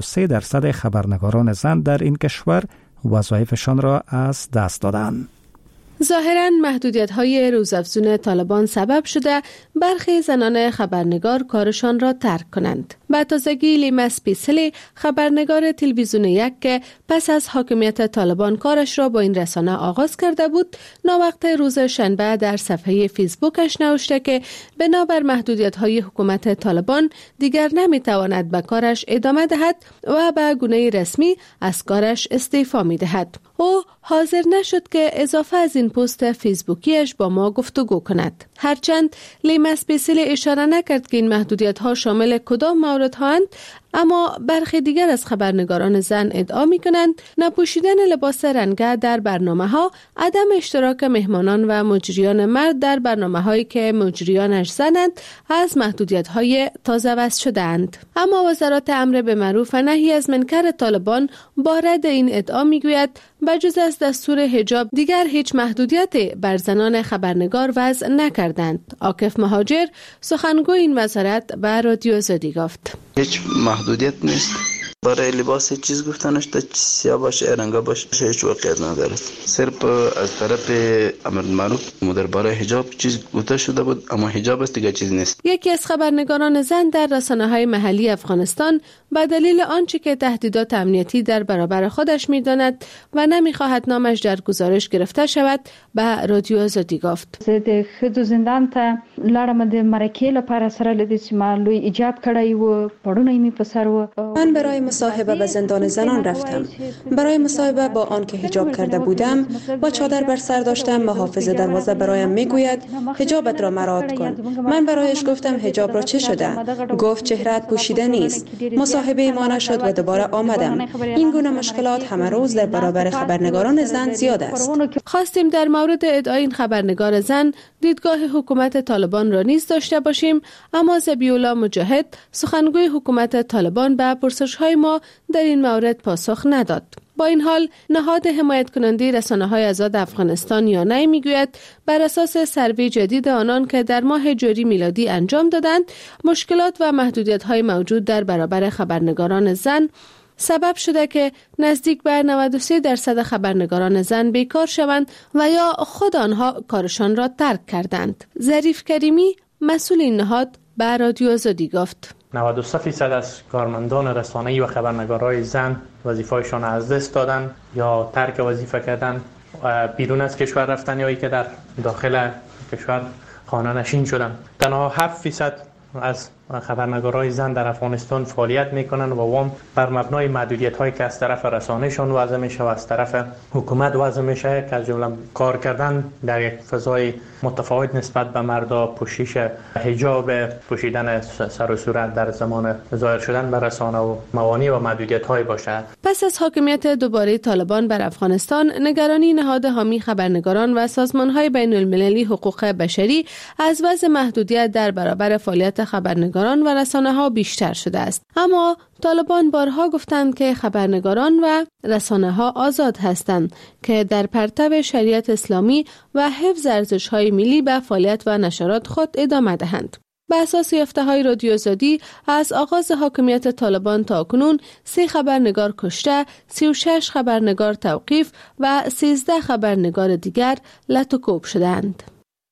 Speaker 1: 93% خبرنگاران زن در این کشور وظایفشان را از دست دادند.
Speaker 3: ظاهراً محدودیت‌های روزافزون طالبان سبب شده برخی زنان خبرنگار کارشان را ترک کنند. به تازگی لیما سپیسلی، خبرنگار تلویزیون یک که پس از حاکمیت طالبان کارش را با این رسانه آغاز کرده بود، ناوقت روز شنبه در صفحه فیسبوکش نوشته که بنابر محدودیت‌های حکومت طالبان دیگر نمی‌تواند به کارش ادامه دهد و به گونه رسمی از کارش استعفا می‌دهد. او حاضر نشد که اضافه از این پست فیسبوکیش با ما گفتگو کند. هرچند لیما سپیسلی اشاره نکرد که این محدودیت‌ها شامل کدام موردها اند، اما برخی دیگر از خبرنگاران زن ادعا می‌کنند نپوشیدن لباس رنگه در برنامه‌ها، عدم اشتراک مهمانان و مجریان مرد در برنامه‌هایی که مجریانش زنند از محدودیت‌های تازه وضع شده‌اند. اما وزارت امر به معروف و نهی از منکر طالبان با رد این ادعا می‌گوید بجز از دستور حجاب دیگر هیچ محدودیتی بر زنان خبرنگار وضع نکردند. عاکف مهاجر، سخنگوی این وزارت، به رادیو آزادی گفت:
Speaker 12: هیچ محدودیت نیست. برای لباس چیز گفتنش تا سیاه باشه، رنگا باشه، هیچ واقعیت نداره. صرف از طرف امر معروف درباره حجاب چیز گفته شده بود، اما حجاب است دیگه چیز نیست.
Speaker 3: یکی از خبرنگاران زن در رسانه‌های محلی افغانستان به دلیل آنچه که تهدیدات امنیتی در برابر خودش می‌داند و نمی‌خواهد نامش در گزارش گرفته شود، به رادیو آزادی گفت:
Speaker 13: د خدو زندان ته لارم د مرکه لپاره سره لدی چې ما لوی ایجاب کړی و پړونی می پسر و.
Speaker 14: من برای مصاحبه به زندان زنان رفتم. برای مصاحبه با آن که حجاب کرده بودم و چادر بر سر داشتم، محافظ دروازه برایم میگوید حجابت را مراعات کن. من برایش گفتم حجاب را چه شده؟ گفت چهره‌ات پوشیده نیست. مصاحبه ما نشد و دوباره آمدم. این گونه مشکلات همه روز در برابر خبرنگاران زن زیاد است.
Speaker 3: خواستیم در مورد ادعای این خبرنگار زن دیدگاه حکومت طالبان را نیز داشته باشیم، اما ذبیح‌الله مجاهد، سخنگوی حکومت طالبان، به پرسش‌های ما در این مورد پاسخ نداد. با این حال نهاد حمایت کننده رسانه‌های آزاد افغانستان یانه میگوید بر اساس سروی جدید آنان که در ماه جاری میلادی انجام دادند، مشکلات و محدودیت‌های موجود در برابر خبرنگاران زن سبب شده که نزدیک به 93% خبرنگاران زن بیکار شوند و یا خود آنها کارشان را ترک کردند. ظریف کریمی، مسئول این نهاد، به رادیو آزادی گفت:
Speaker 15: 93% از کارمندان رسانه‌ای و خبرنگارای زن وظیفه‌شان از دست دادن یا ترک وظیفه کردن، بیرون از کشور رفتن یا ای که در داخل کشور خانه نشین شدن. تنها 7% از خبرنگارای زن در افغانستان فعالیت میکنن و وام بر مبنای محدودیت‌هایی که از طرف رسانه‌شان وضع میشه و از طرف حکومت وضع میشه، که از جمله کار کردن در یک فضای متفاوت نسبت به مردا، پوشش حجاب، پوشیدن سر و صورت در زمان ظاهر شدن به رسانه و موانع و محدودیت‌های باشه.
Speaker 3: پس از حاکمیت دوباره طالبان بر افغانستان، نگرانی نهاد حامی خبرنگاران و سازمان‌های بین‌المللی حقوق بشری از وضع محدودیت در برابر فعالیت خبرنگاران و رسانه‌ها بیشتر شده است. اما طالبان بارها گفتند که خبرنگاران و رسانه‌ها آزاد هستند که در پرتو شریعت اسلامی و حفظ ارزش‌های ملی به فعالیت و نشرات خود ادامه دهند. به اساس یافته‌های رادیو آزادی، از آغاز حاکمیت طالبان تا کنون 3 خبرنگار کشته، 36 خبرنگار توقیف و 13 خبرنگار دیگر لط و کوب شدند.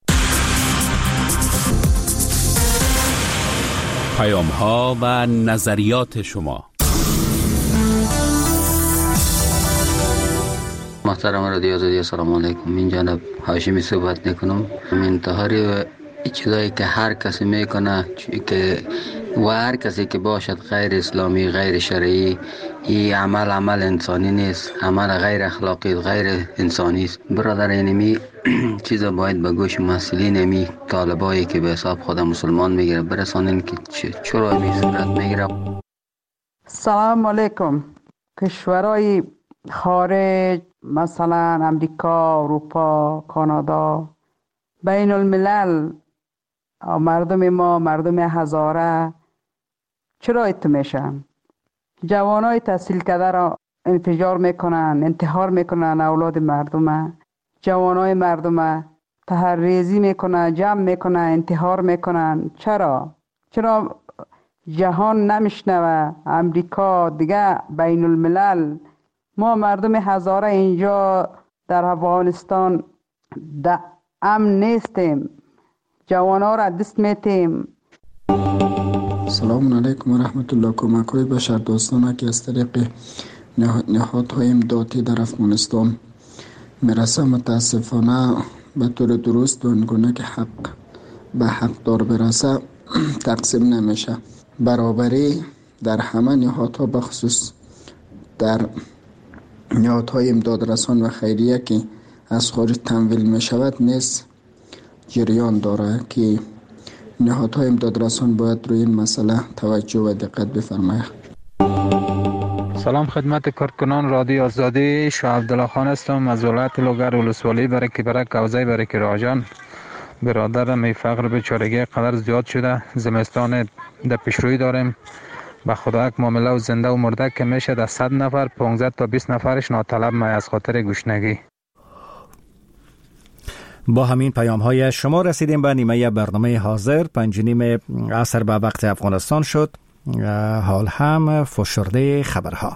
Speaker 9: پیام‌ها و نظریات شما.
Speaker 16: محترم رادیو آزادی، سلام علیکم. من جناب هاشمی صحبت میکنم. انتحاری و چیزایی که هر کسی میکنه و هر کسی که باشد غیر اسلامی، غیر شرعی، این عمل انسانی نیست، عمل غیر اخلاقی، غیر انسانی است. برادر، اینمی چیزا باید به گوش مسئولین امی طالبایی که به حساب خود مسلمان میگیره برسانین که چرا می صورت میگیره.
Speaker 17: سلام علیکم. کشورهای خارج مثلا امریکا، اروپا، کانادا، بین الملل مردم ما، مردم هزاره چرا ایت میشن؟ جوانای تحصیل کرده را انفجار میکنن، انتحار میکنن، اولاد مردم، جوانای مردم تحریزی میکنن، جمع میکنن، انتحار میکنن. چرا جهان نمیشنوه؟ امریکا دیگه، بین الملل. ما مردم هزاره اینجا در افغانستان امن نیستیم، جوانها را دست میتیم.
Speaker 18: سلام علیکم و رحمت الله. کمک‌های بشر دوستانه که از طریق نهادهای امدادی در افغانستان میرسه متاسفانه به طور درست و آنگونه که حق به حقدار برسه تقسیم نمیشه. برابری در همه نهادها بخصوص در نهادهای امداد رسان و خیریه که از خارج تمویل می شود نیز جریان داره که نهادهای امداد رسان باید روی این مسئله توجه و دقت بفرماید.
Speaker 19: سلام خدمت کارکنان رادیو آزادی. شاه عبدالله خان هستم از ولایت لوگر ولسوالی برک کوزه برک راجان. برادرم فقر بیچارگی قدر زیاد شده، زمستان در پیشروی داریم. به خدا یک معامله و زنده و مرده که میشه در 100 نفر 15 تا 20 نفرش ناطلب می از خاطر گشنگی.
Speaker 1: با همین پیام های شما رسیدیم به نیمه برنامه حاضر. 5:30 عصر به وقت افغانستان شد. حال هم فشرده خبرها.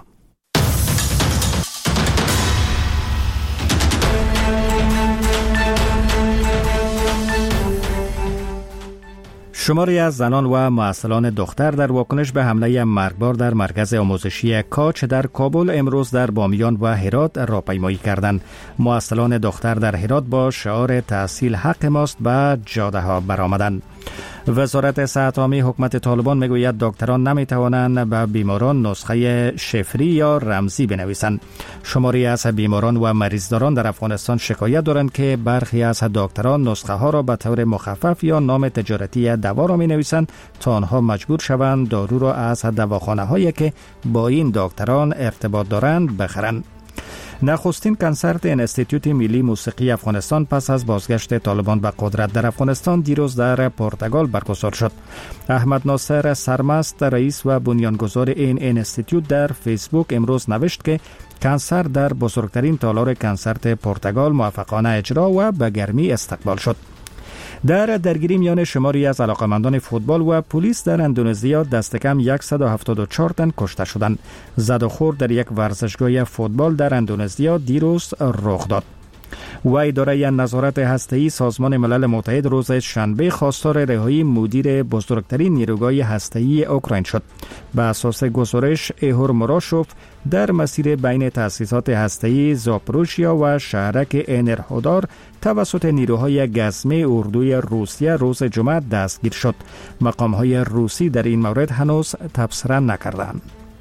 Speaker 1: شماری از زنان و معسلان دختر در واکنش به حمله مرگبار در مرکز آموزشی کاچ در کابل امروز در بامیان و هرات راهپیمایی کردند. معسلان دختر در هرات با شعار تحصیل حق ماست به جاده ها برآمدند. وزارت صحت عامه حکومت طالبان میگوید دکتران نمیتوانند به بیماران نسخه شفری یا رمزی بنویسند. شماری از بیماران و مریضداران در افغانستان شکایت دارند که برخی از دکتران نسخه ها را به طور مخفف یا نام تجارتی دوا را می نویسند تا آنها مجبور شوند دارو را از دواخانه هایی که با این دکتران ارتباط دارند بخرند. نخستین کنسرت انستیتوت ملی موسیقی افغانستان پس از بازگشت طالبان به قدرت در افغانستان دیروز در پرتغال برگزار شد. احمد ناصر سرمست رئیس و بنیانگذار این انستیتوت در فیسبوک امروز نوشت که کنسرت در بزرگترین تالار کنسرت پرتغال موفقانه اجرا و به گرمی استقبال شد. در درگیری میان شماری از علاقمندان فوتبال و پلیس در اندونزیا دست کم 174 تن کشته شدند. زد و خورد در یک ورزشگاه فوتبال در اندونزیا دیروز رخ داد. و اداره نظارت هسته‌ای سازمان ملل متحد روز شنبه خواستار رهایی مدیر بزرگترین نیروگاه هسته‌ای اوکراین شد. به اساس گزارش ایهور مراشوف در مسیر بین تأسیسات هسته‌ای زاپروژیا و شهرک انرهودار توسط نیروهای گزمه اردوی روسیه روز جمعه دستگیر شد. مقام‌های روسی در این مورد هنوز تبصره نکردند.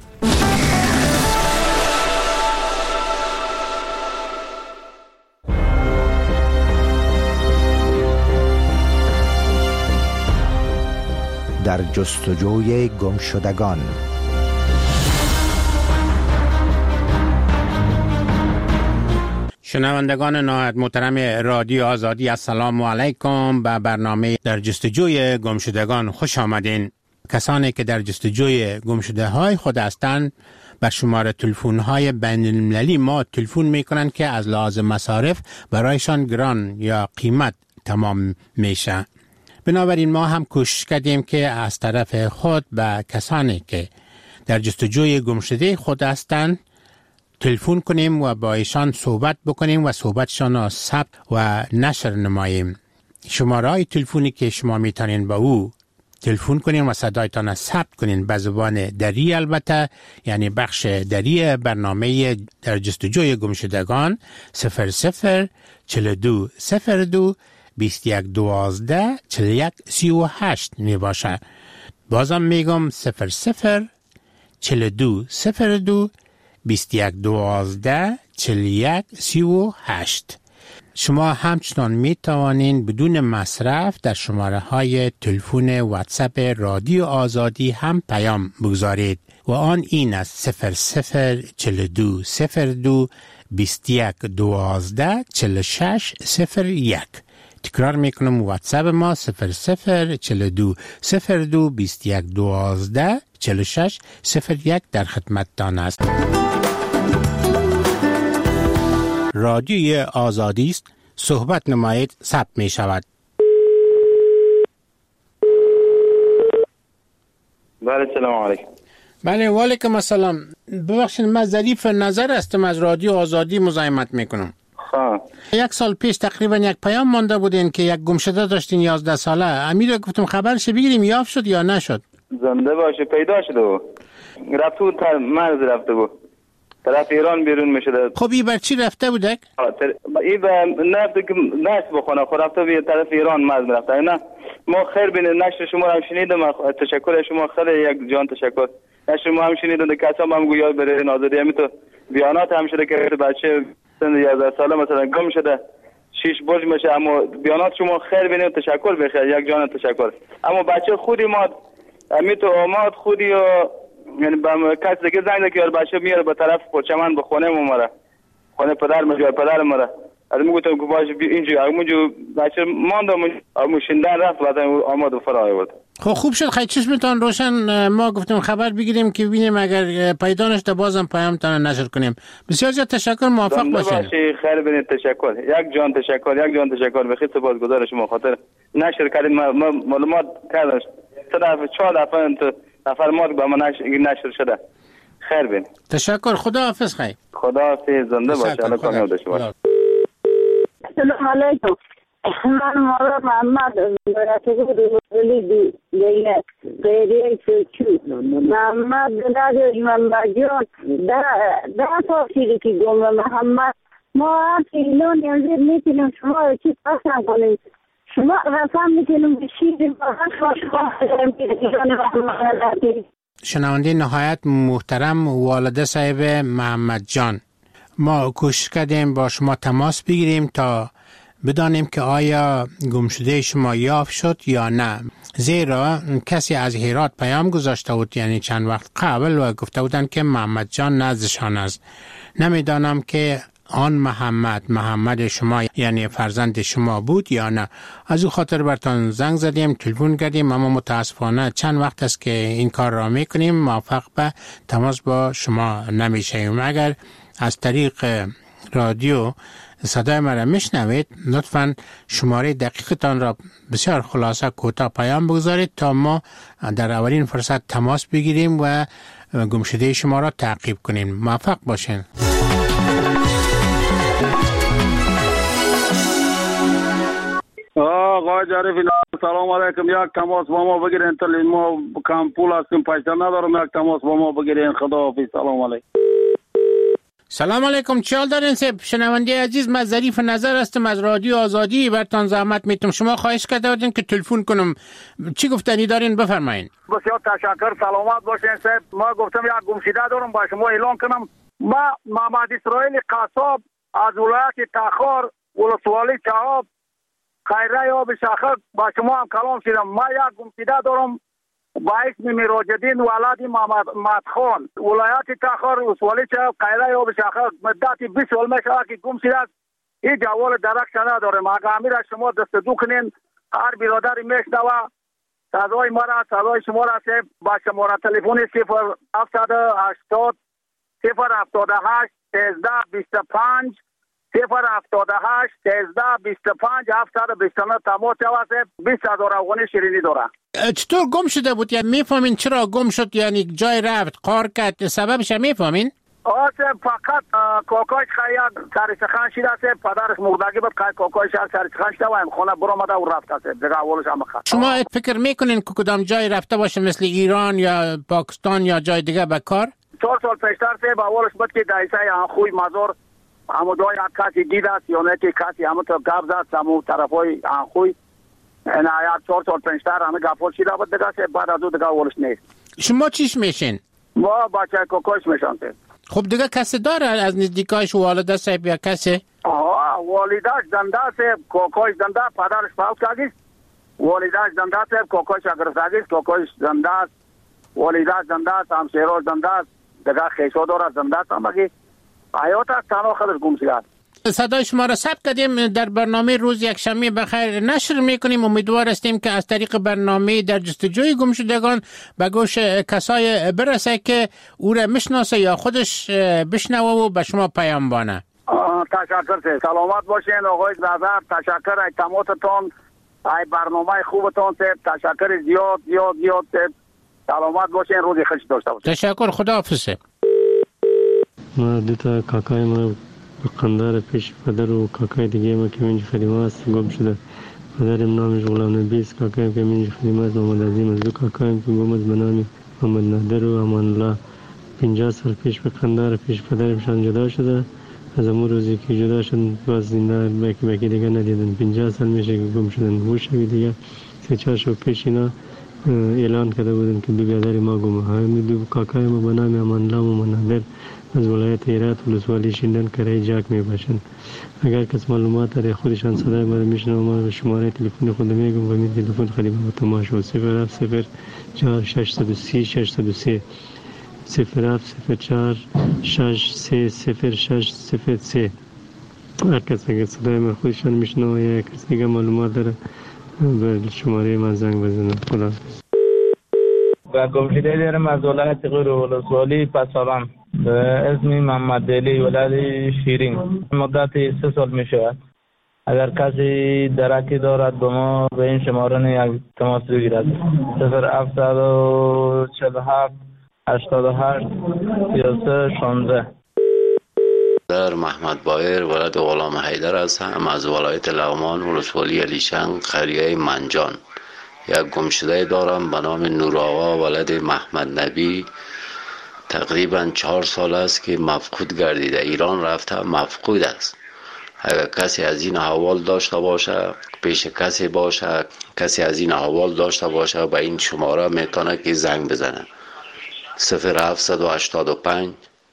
Speaker 20: در جستجوی گمشدگان.
Speaker 21: شنوندگان نهایت محترم رادیو آزادی، السلام علیکم. به برنامه در جستجوی گمشدگان خوش آمدین. کسانی که در جستجوی گمشده های خود هستند به شماره تلفن های بین المللی ما تلفن می کنند که از لحاظ مصارف برایشان گران یا قیمت تمام میشه. بنابراین ما هم کوشش کردیم که از طرف خود به کسانی که در جستجوی گمشده خود هستند تلفن کنیم و با ایشان صحبت بکنیم و صحبتشان را ثبت و نشر نماییم. شماره های تلفنی که شما میتونین با او تلفن کنین و صدایتان را ثبت کنین به زبان دری، البته یعنی بخش دری برنامه در جستجوی گمشدگان 00 42 02 21 12 41 38 می باشه. بازم میگم 00 42 02 21 12 41 38. شما همچنان می توانین بدون مصرف در شماره های تلفن واتساپ رادیو آزادی هم پیام بگذارید. و آن این است: 0042 02 21 12 46 01. تکرار میکنم، واتساپ ما 0042 02 21 12 46 01 در خدمتتان است. رادیوی آزادی است، صحبت نمایید، ثبت می شود.
Speaker 6: بله سلام علیکم.
Speaker 21: بله و علیکم السلام. ببخشید من ظریف نظر هستم، از رادیو آزادی مزاحمت میکنم. یک سال پیش تقریبا یک پیام مانده بودین که یک گمشده داشتین 11 ساله. امیر گفتم خبرش بگیریم، یافت شد یا نشد؟
Speaker 6: زنده باشه، پیدا شده بود. رفته بود مرز رفته بود، طرف ایران بیرون میشده.
Speaker 21: خب این بر چی رفته بودک؟
Speaker 6: این نفته که نشت بخونه خود رفته به طرف ایران مرز رفته. نه ما خیر بینه، نشر شما هم شنیدم، تشکر شما خیلی، یک جان تشکر. نشر ما هم شنیدم، کسا هم گویا برای ناظری همی تو بیانات هم شده که بچه سن 11 ساله مثلا گم شده، 6 برج میشه. اما بیانات شما خیر بینه، تشکر بخیر، یک جان تشکر. اما بچه خودی ما امی تو آماد خودی و یعنی با کس دیگه زنگ که بچه میاره به طرف پرچمن به خونه مره، خونه پدر مجا پدر مره. از میگفتم که باشه اینجا همونجا بچه ماندم، اما شندن رفت بعد آماد و فرای بود.
Speaker 21: خب خوب شد، خیلی چشمتان روشن. ما گفتیم خبر بگیریم که ببینیم اگر پیدا نشده بازم پیامتان نشر کنیم. بسیار زیاد تشکر، موفق باشین.
Speaker 6: خیر بینید، تشکر، یک جان تشکر، یک جان تشکر. بخیر سپاسگزار شما خاطر نشر کردین، معلومات کردن. 4 دفعه نفرمات با من نشر شده. خیر بین.
Speaker 21: تشکر، خدا حافظ. خیر،
Speaker 6: خدا حافظ، زنده باشه. الله کامیاب داشته باشه.
Speaker 22: السلام علیکم. من مورا محمد براتو دولی دیگه غیری چو محمد دادی محمد جان دا توصیلی که گم محمد ما ایلون یعنی میتونیم شما رو چی پسند کنیم، شما رسم میتونیم بشیدیم
Speaker 21: شنونده نهایت محترم والده صاحب محمد جان، ما کوشش کردیم با شما تماس بگیریم تا بدانیم که آیا گمشده شما یافت شد یا نه، زیرا کسی از هرات پیام گذاشته بود یعنی چند وقت قبل و گفته بودن که محمد جان نزدشان است. نمیدانم که آن محمد شما یعنی فرزند شما بود یا نه. از او خاطر برتان زنگ زدیم، تلفن کردیم، اما متاسفانه چند وقت است که این کار را میکنیم، موفق به تماس با شما نمیشیم. اگر از طریق رادیو صدای مرا میشنوید لطفاً شماره دقیقتان را بسیار خلاصه کوتاه پیام بگذارید تا ما در اولین فرصت تماس بگیریم و گمشده شما را تعقیب کنیم. موفق باشین.
Speaker 23: آقا جعفری سلام علیکم. یک تماس با ما بگیرین، تا ما کم پول هستیم، پیسه ندارم، یک تماس با ما بگیرین. خدا حافظ. سلام علیکم.
Speaker 21: سلام علیکم، چه حال دارین سب؟ شنونده عزیز، من ظریف نظر هستم از رادیو آزادی، برتان زحمت میتم. شما خواهش کرده بودین که تلفن کنم، چی گفتنی دارین؟ بفرمایین.
Speaker 23: بسیار تشکر، سلامت باشین سب. ما گفتم یک گمشده دارم با شما اعلان کنم. ما محمد اسرائیل قصاب از ولایت تخار ولسوالی چهاب خیره آب شاخک با شما هم کلام شدم. ما یک گمشده دارم با اسم میراجدین ولد محمد خان، ولایت تخار ولسوالی چهاب خیره آب شاخک. مدت 20 سال میشه که گم شده است. این جوال درک ندارم. اگر امیر شما دستدو کنین، هر برادری میشنوه صدای ما را، صدای شما را با شماره تلفن 0780 078 1325 078 1325 729 تماس جوازه 20,000 افغانی شیرینی داره.
Speaker 21: چطور گم شده بود؟ یعنی میفهمین چرا گم شد؟ یعنی جای رفت، کار کرد، سببش میفهمین؟
Speaker 23: فقط کاکایش خیلی سرسخن شده است. پدرش مردگی بود، کاکایش سرسخن شده و خانه برآمده و رفت است. دیگه اولش هم بخواد.
Speaker 21: شما فکر میکنین که کدام جای رفته باشه مثل ایران یا پاکستان یا جای دیگه به کار؟
Speaker 23: 4 سال پیشتر به اولش بود که دایسه خوی مزار همو دای کسی دید است یا نه که کسی همو تو گفت است همو طرفای خوی نه 4 سال پیشتر همه گفت شده بود دیگه. بعد از اون دیگه اولش نیست.
Speaker 21: شما چیش میشین؟
Speaker 23: ما بچه کوکوش میشن.
Speaker 21: خب دیگه کسی داره از نزدیکایش، والده صاحب یا کسی؟
Speaker 23: والدهش زنده است، کوکوش زنده، پدرش فوت کرده است. والدهش زنده است، کوکوش اگر زنده است، کوکوش زنده است. والده زنده است، همسایه‌ها زنده است، دیگه خیشادار زنده است، اما که حیات تنها خودش گم شده.
Speaker 21: صدای شما را ثبت کردیم، در برنامه روز یکشنبه بخیر نشر میکنیم. امیدوار هستیم که از طریق برنامه در جستجوی گمشدگان به گوش کسای برسه که او را میشناسه یا خودش بشنوه و به شما پیام بانه.
Speaker 23: تشکر، سلامت باشین آقای نظر. تشکر از تماستون، ای برنامه خوبتون سید. تشکر زیاد زیاد زیاد سید. سلامت باشین، روزی خوش داشته باشین.
Speaker 21: تشکر، خداحافظ.
Speaker 2: ما دوتا کاکای ما قندار پیش پدر و کاکای دیگه ما که منج خدمه است گم شده. پدرم نامش غلام نبی است، کاکایم که منج خدمه است محمد عظیم است. دو کاکایم که گم است به نام محمد نادر و امان الله. 50 سال پیش به قندار پیش پدرمشان جدا شده. از امون روزی که جدا شد باز زنده بکی دیگه ندیدن. 50 سال میشه که گم شدن. بوشوی دیگه 3-4 شب پیش اینا اعلان کرده بودن که دو برادر ما گم. همین دو کاکای ما به نام امان الله و محمد نادر از ولایت هرات ولسوالی شیندن کرای جاک می باشند. اگر کس معلومات داره خودشان صدای ما رو میشنوه، ما شماره تلفن خود میگم و می تلفن خدمت با تماشا 0704630 0704630 هر کس اگر صدای ما خودشان میشنوه یا کس دیگه معلومات داره به شماره من زنگ بزنه. خدا
Speaker 5: و گمشده دارم از ولایت غور ولسوالی پسابم به اسم محمد علی ولد شیرین. مدت 3 سال می شود. اگر کسی درکی دارد به ما به این شماره یک تماس بگیرد. 0747 88 33 16.
Speaker 16: در محمد بایر ولد غلام حیدر هستم از ولایت لغمان ولسوالی علیشنگ قریه منجان. یک گمشده دارم به نام نور آقا ولد محمد نبی. تقریبا 4 سال است که مفقود گردیده. ایران رفته مفقود است. اگر کسی از این احوال داشته باشه، پیش کسی باشه، کسی از این احوال داشته باشه به این شماره میتونه که زنگ بزنه. 0785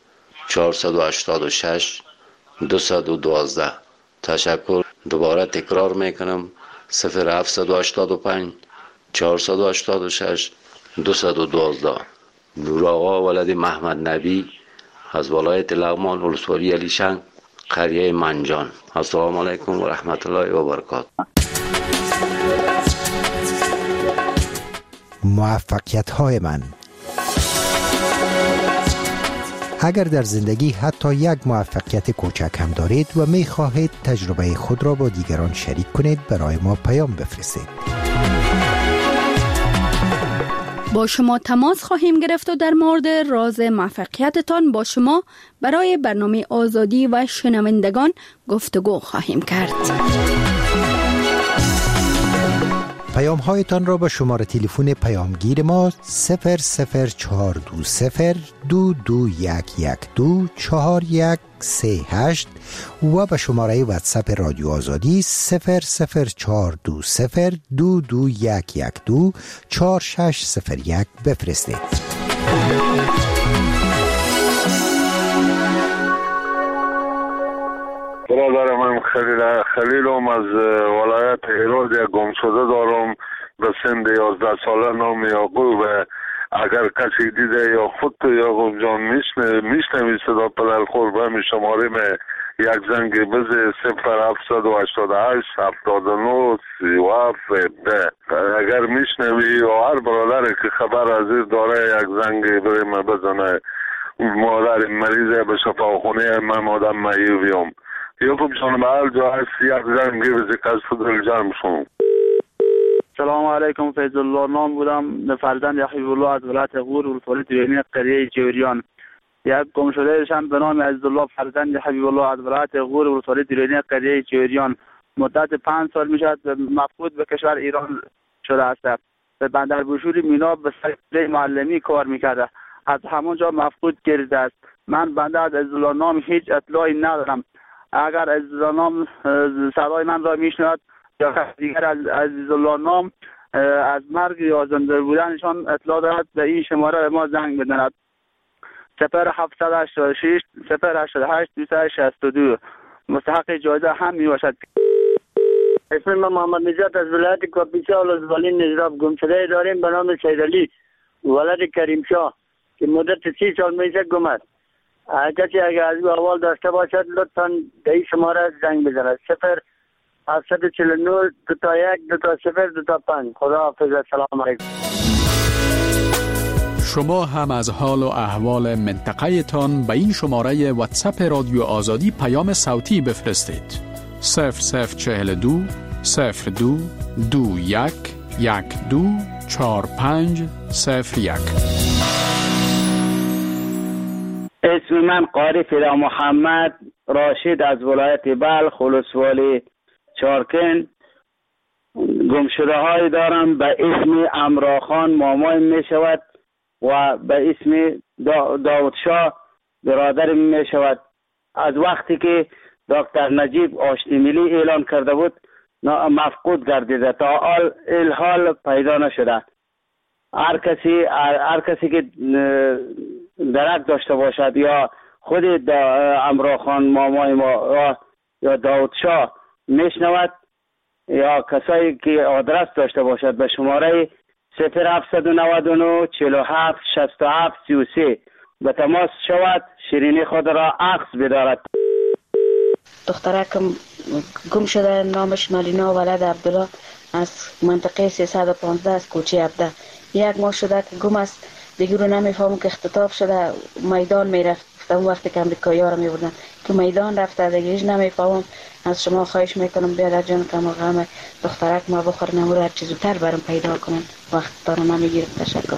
Speaker 16: 486 212. تشکر. دوباره تکرار میکنم 0785 486 212. نور آقا ولد محمد نبی از ولایت لغمان ولسوالی علیشنگ قریه منجان. السلام علیکم و رحمت الله و برکاته.
Speaker 20: موفقیت های من. اگر در زندگی حتی یک موفقیت کوچک هم دارید و می خواهید تجربه خود را با دیگران شریک کنید، برای ما پیام بفرستید.
Speaker 4: با شما تماس خواهیم گرفت و در مورد راز موفقیتتان با شما برای برنامه آزادی و شنوندگان گفتگو خواهیم کرد.
Speaker 20: پیام هایتان را به شماره تلفن پیامگیر ما 0042022112438 و به شماره واتساپ رادیو آزادی 0042211243801 بفرستید.
Speaker 7: برادر من خلیلم از ولایت هرات یک گمشده دارم به سن 11 ساله نام یعقوب. اگر کسی دیده یا خود یعقوب جان میشنوی صدا پدر خور به شماره میں یک زنگ بزه 0788 79 37. اگر میشنوی یا هر برادر که خبر از این داره یک زنگ بریم بزنه. مادر مریضه به شفاخونه من آدم معیوبیم. یعقوب جان به هر جا هست یک زنگ بزه کس دل جمع شون.
Speaker 24: سلام علیکم، فیض الله نام بودم، فرزند حبیب الله از ولایت غور ولسوالی دیرینی قریه جوریان. یک گمشده شم به نام عزیزالله فرزند حبیب الله از ولایت غور ولسوالی دیرینی قریه جوریان. مدت 5 سال میشد مفقود به کشور ایران شده است. به بندر بوشور مینا به سر معلمی کار میکرده. از همونجا مفقود گردیده است. من بنده از عزیزالله نام هیچ اطلاعی ندارم. اگر عزیزالله نام صدای من را میشنود یا دیگر از عزیزالله نام از مرگ یا زنده بودنشان اطلاع دارد به این شماره ما زنگ بزند. 0786 088 262. مستحق جایزه هم می باشد.
Speaker 22: اسم من محمد نجات از ولایت کاپیسا ولسوالی نجراب. گمشده داریم به نام سیدعلی. ولد کریم شاه که مدت 30 سال میشه گم است. کسی اگر از احوال داشته باشد لطفاً به این شماره زنگ بزند. 0749 21 20 25. خدا حافظ. السلام علیکم.
Speaker 9: شما هم از حال و احوال منطقه تان به این شماره واتساپ رادیو آزادی پیام صوتی بفرستید. 0042 02 21 12 45 01.
Speaker 8: اسم من قاری فدا محمد راشد از ولایت بلخ ولسوالی چارکن. گمشده های دارم به اسم امراخان مامایم می شود و به اسم داود شاه برادرم می شود. از وقتی که دکتر نجیب آشتی ملی اعلان کرده بود مفقود گردیده، تا الحال پیدا نشده. هر کسی که درک داشته باشد یا خود امراخان مامای ما یا داود شاه میشنود یا کسایی که آدرس داشته باشد به شماره 0799 47 67 33 به تماس شود، شیرینی خود را عکس بدارد.
Speaker 10: دخترکم گم شده، نامش مالینا ولد عبدالله از منطقه 315 از کوچه عبده. 1 ماه شده که گم است، دیگه رو نمیفهمم که اختطاف شده میدان میرفت. اون وقتی که امریکایی ها رو میبردن که میدان رفته، دیگه هیچ نمیفهمم. از شما خواهش میکنم بیادر جان که ما غم دخترک ما بخور نمور هر چیز زودتر برام پیدا کنن، وقت دارم نمیگیرم. تشکر.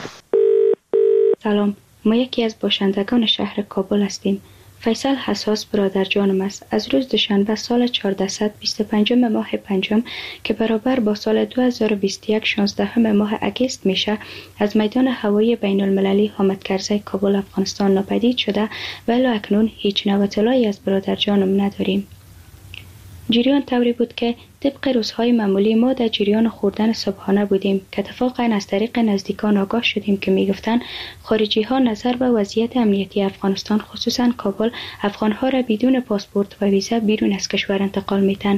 Speaker 11: سلام، ما یکی از باشندگان شهر کابل هستیم. فیصل حساس برادر جانم است. از روز دوشنبه سال 1425 ماه پنجم که برابر با سال 2021 16 ماه اگست میشه، از میدان هوایی بین المللی حامد کرزی کابل افغانستان ناپدید شده و الی اکنون هیچ نوع اطلاعی از برادر جانم نداریم. جریان طوری بود که طبق روزهای معمولی ما در جریان خوردن صبحانه بودیم که اتفاقا از طریق نزدیکان آگاه شدیم که میگفتند خارجی ها نظر به وضعیت امنیتی افغانستان خصوصا کابل افغانها را بدون پاسپورت و ویزا بیرون از کشور انتقال میتن.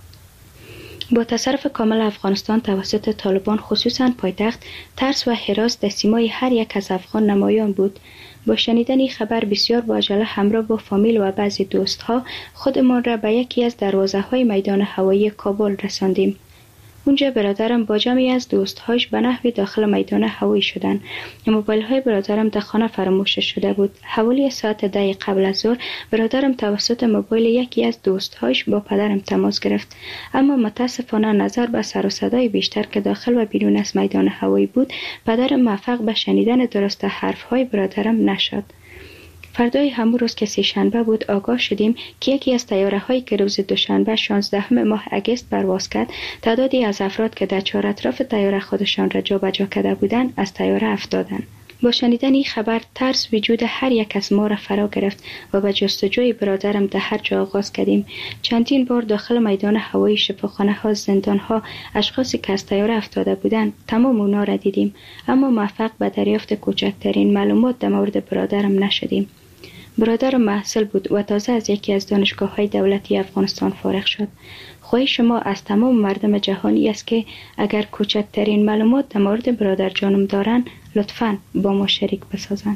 Speaker 11: با تصرف کامل افغانستان توسط طالبان خصوصا پایتخت، ترس و هراس در سیمای هر یک از افغان نمایان بود. با شنیدن این خبر بسیار با عجله همراه با فامیل و بعضی دوستها خودمان را به یکی از دروازه های میدان هوایی کابل رساندیم. اونجا برادرم با جمعی از دوستهاش به نحوی داخل میدان هوایی شدند. موبایل های برادرم در خانه فراموش شده بود. حوالی ساعت 10 قبل از ظهر برادرم توسط موبایل یکی از دوستهاش با پدرم تماس گرفت، اما متاسفانه نظر به سر و صدای بیشتر که داخل و بیرون از میدان هوایی بود، پدرم موفق به شنیدن درست حرف های برادرم نشد. فردای همون روز که سه‌شنبه بود آگاه شدیم که یکی از طیاره هایی که روز دوشنبه 16 ماه اگست پرواز کرد، تعدادی از افراد که در چهار اطراف طیاره خودشان را جابجا کرده بودند از طیاره افتادند. با شنیدن این خبر ترس وجود هر یک از ما را فرا گرفت و به جستجوی برادرم در هر جا آغاز کردیم. چندین بار داخل میدان هوایی، شفاخانه ها، زندان ها، اشخاصی که از طیاره افتاده بودند تمام اونا را دیدیم، اما موفق به دریافت کوچکترین معلومات در مورد برادرم نشدیم. برادرم محصل بود و تازه از یکی از دانشگاه‌های دولتی افغانستان فارغ شد. خواهش شما از تمام مردم جهانی است که اگر کوچکترین معلومات در مورد برادر جانم دارن لطفاً با ما شریک بسازن.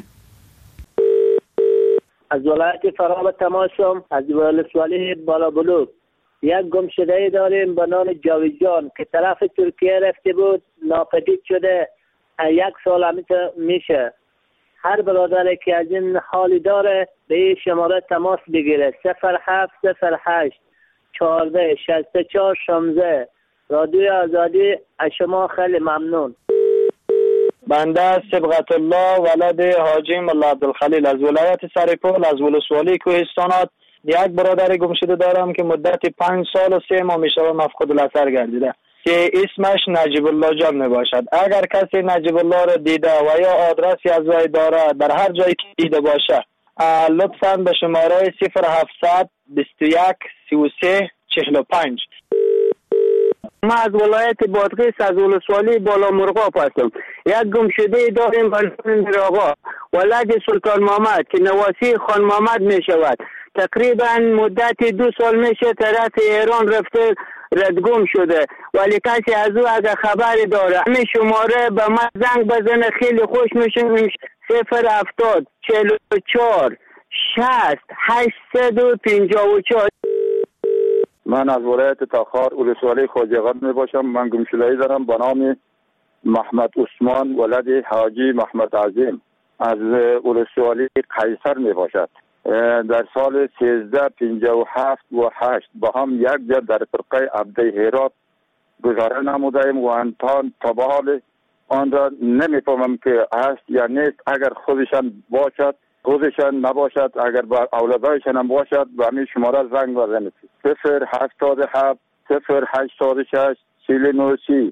Speaker 22: از ولایت فرا تماشام از ولسوالی بالابلوک یک گمشده داریم به نام جاوید جان که طرف ترکیه رفته بود، ناپدید شده. 1 سال میشه. هر برادری که از این حالی داره به این شماره تماس بگیره. 0708 14 64 16. رادیو آزادی از شما خیلی ممنون.
Speaker 5: بنده صبغت الله ولد حاجی ملا عبدالخلیل از ولایت سرپل از ولسوالی کوهستانات یک برادر گمشده دارم که مدت 5 سال و 3 ماه میشه مفقود الاثر گردیده که اسمش نجیب الله جان می باشد. اگر کسی نجیب الله را دیده و یا آدرسی از وی داره در هر جایی که دیده باشه لطفاً به شماره 0700 21 33 45.
Speaker 22: ما از ولایت بادغیس از ولسوالی بالا مرغاب هستم. یک گمشده داریم به نام میرآقا ولد سلطان محمد که نواسی خان محمد می شود. تقریبا مدت 2 سال میشه طرف ایران رفته ردگم شده، ولی کسی از او اگر خبری داره همین شماره به من زنگ بزنه خیلی خوش میشه. 070 44 60 854.
Speaker 12: من از ولایت تاخار ولسوالی خواجه‌قند می باشم. من گمشده‌ای دارم به نام محمد عثمان ولد حاجی محمد عظیم از ولسوالی قیصر می باشد. در سال 1357 و 8 با هم یک جا در فرقه عبده هرات گذاره نمودیم و انتان تا به حال آن را نمیفهمم که هست یا نیست. اگر خودشان باشد خودشان نباشد، اگر با اولادایشان هم باشد به همین شماره زنگ بزنید. 077 086 4930.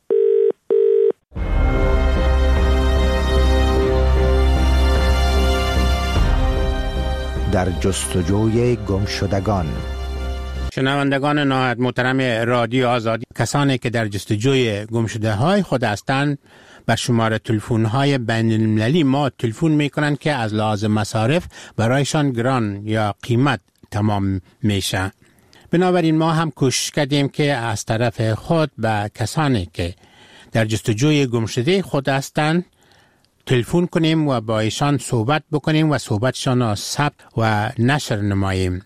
Speaker 20: در جستجوی گمشدگان.
Speaker 21: شنوندگان نهایت محترم رادیو آزادی، کسانی که در جستجوی گمشده‌های خود هستند به شماره تلفن‌های بین المللی ما تلفن می‌کنند که از لحاظ مصارف برایشان گران یا قیمت تمام میشه. بنابراین ما هم کوشش کردیم که از طرف خود به کسانی که در جستجوی گمشده خود هستند تلفن کنیم و با ایشان صحبت بکنیم و صحبتشان را ثبت و نشر نماییم.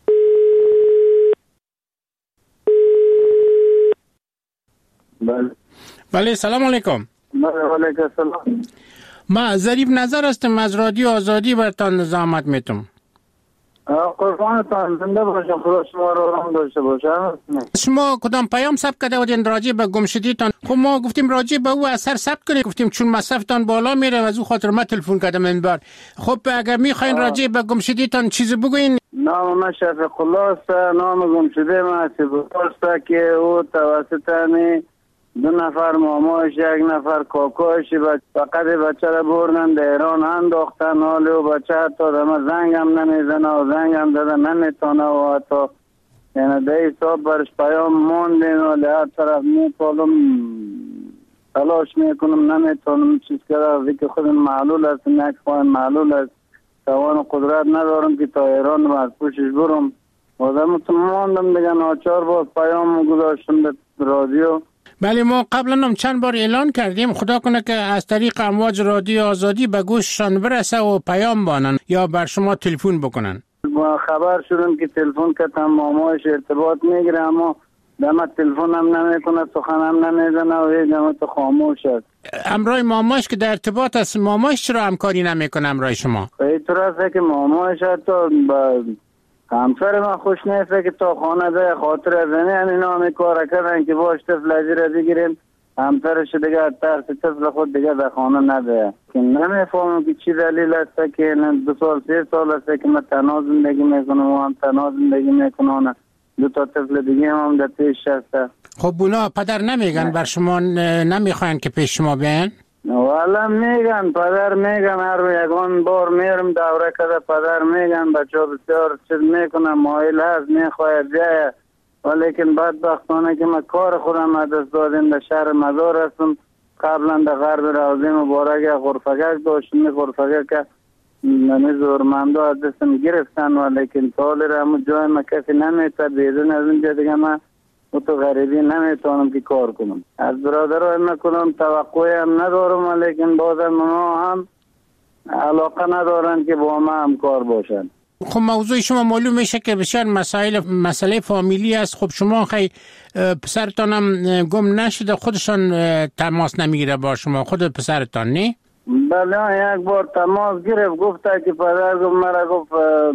Speaker 21: بله سلام علیکم.
Speaker 23: علیکم السلام.
Speaker 21: ما ظریف نظر هستم از رادیو آزادی برتان نظامت میتم.
Speaker 23: قربانتان زنده باشم، خدا شما رو رحم داشته باشه.
Speaker 21: شما کدام پیام ثبت کرده بودین راجع به گمشدگیتان؟ خب ما گفتیم راجع به او اثر ثبت کنید، گفتیم چون مصرفتان بالا میره و از او خاطر ما تلفن کردم این بار. خب اگر میخواین راجع به گمشدگیتان چیزی بگوین.
Speaker 23: نام من شفیق الله است. نام گمشده من است که او توسط 2 نفر ماماش 1 نفر کاکاش فقط بچه را بردن در ایران انداختن. حالی و بچه حتی دم زنگ هم نمیزنه و زنگ هم داده نمیتونه و حتی یعنی ده حساب برش پیام موندین و لحظ طرف میپالم تلاش میکنم نمیتونم چیز کرده که خودم معلول است، یک خواهیم معلول است، توان و قدرت ندارم که تا ایران و از پوشش برم و دمتون موندم دیگه. ناچار باز پیام گذاشتم به رادیو.
Speaker 21: بله ما قبلا هم چند بار اعلان کردیم، خدا کنه که از طریق امواج رادیو آزادی به گوششان برسه و پیام بانن یا بر شما تلفن بکنن.
Speaker 23: ما خبر شدیم که تلفن کردم ماماش ارتباط میگیره اما دم تلفن هم نمیکنه، سخن هم نمیزنه و هیچ دم تو خاموش است.
Speaker 21: امرای ماماش که در ارتباط است، ماماش چرا همکاری نمیکنه امرای شما؟
Speaker 23: اینطور است که ماماش حتی همسر من خوش نیست که تا خانه ده خاطر از این نامی کار کردن که باش طفل ازیر بگیریم، همسرش دیگه ترس طفل خود دیگه در خانه نده. که نمیفهمم که چی دلیل است که 2 سال 3 سال است که من تنها زندگی میکنم و هم تنها زندگی میکنم، 2 تا طفل دیگه هم در پیش هست.
Speaker 21: خب اونا پدر نمیگن بر شما نمیخواین که پیش شما بیان؟
Speaker 23: والا میگن پدر میگن، هر یکان بار میرم دوره کده پدر میگن بچه ها بسیار چیز میکنم مایل هست میخواید بیایه، ولیکن بدبختانه که من کار خودم دست دادیم در شهر مزار هستم. قبلا در غرب روضه مبارک غرفگک داشتم، غرفگک که زورمنده از دستم گرفتن ولیکن تالی را همون جای من کسی نمیتا بیدون از اونجا دیگه من و تو غریبی نمیتونم که کار کنم. از برادرای من کنم توقعی هم ندارم ولیکن بازم ما هم علاقه ندارن که با ما هم کار باشن.
Speaker 21: خب موضوع شما معلوم میشه که بسیار مسئله فامیلی است. خب شما خیلی پسرتان هم گم نشده، خودشان تماس نمیگیره با شما، خود پسرتان نه؟
Speaker 23: بله یک بار تماس گرفت، گفته که پدر گفت مرا گفت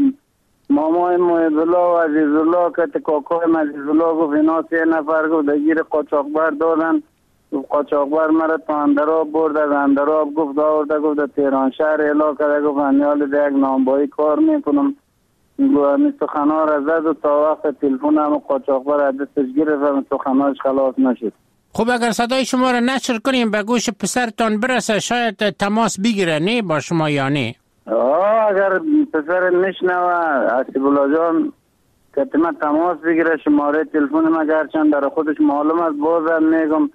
Speaker 23: مامای محب‌الله و عزیزالله که کاکای عزیزالله گفت اینا 3 نفر گفت دگیر قاچاقبر دادن. قاچاقبر مرا تا اندراب برد، از اندراب گفت آورده گفت تهران شهر اعلام کرده گفت انیال یک نامبایی کار میکنم. گفت سخنا را زد و تا وقت تلفن هم قاچاقبر از دستش گرفت و سخناش خلاص نشد.
Speaker 21: خب اگر صدای شما را نشر کنیم به گوش پسرتان برسه شاید تماس بگیره نه با شما یا نه؟
Speaker 23: اگر پسر نشنوه حسیب الله جان که من تماس بگیره شماره تلفن من گرچند در خودش معلوم است بازم میگم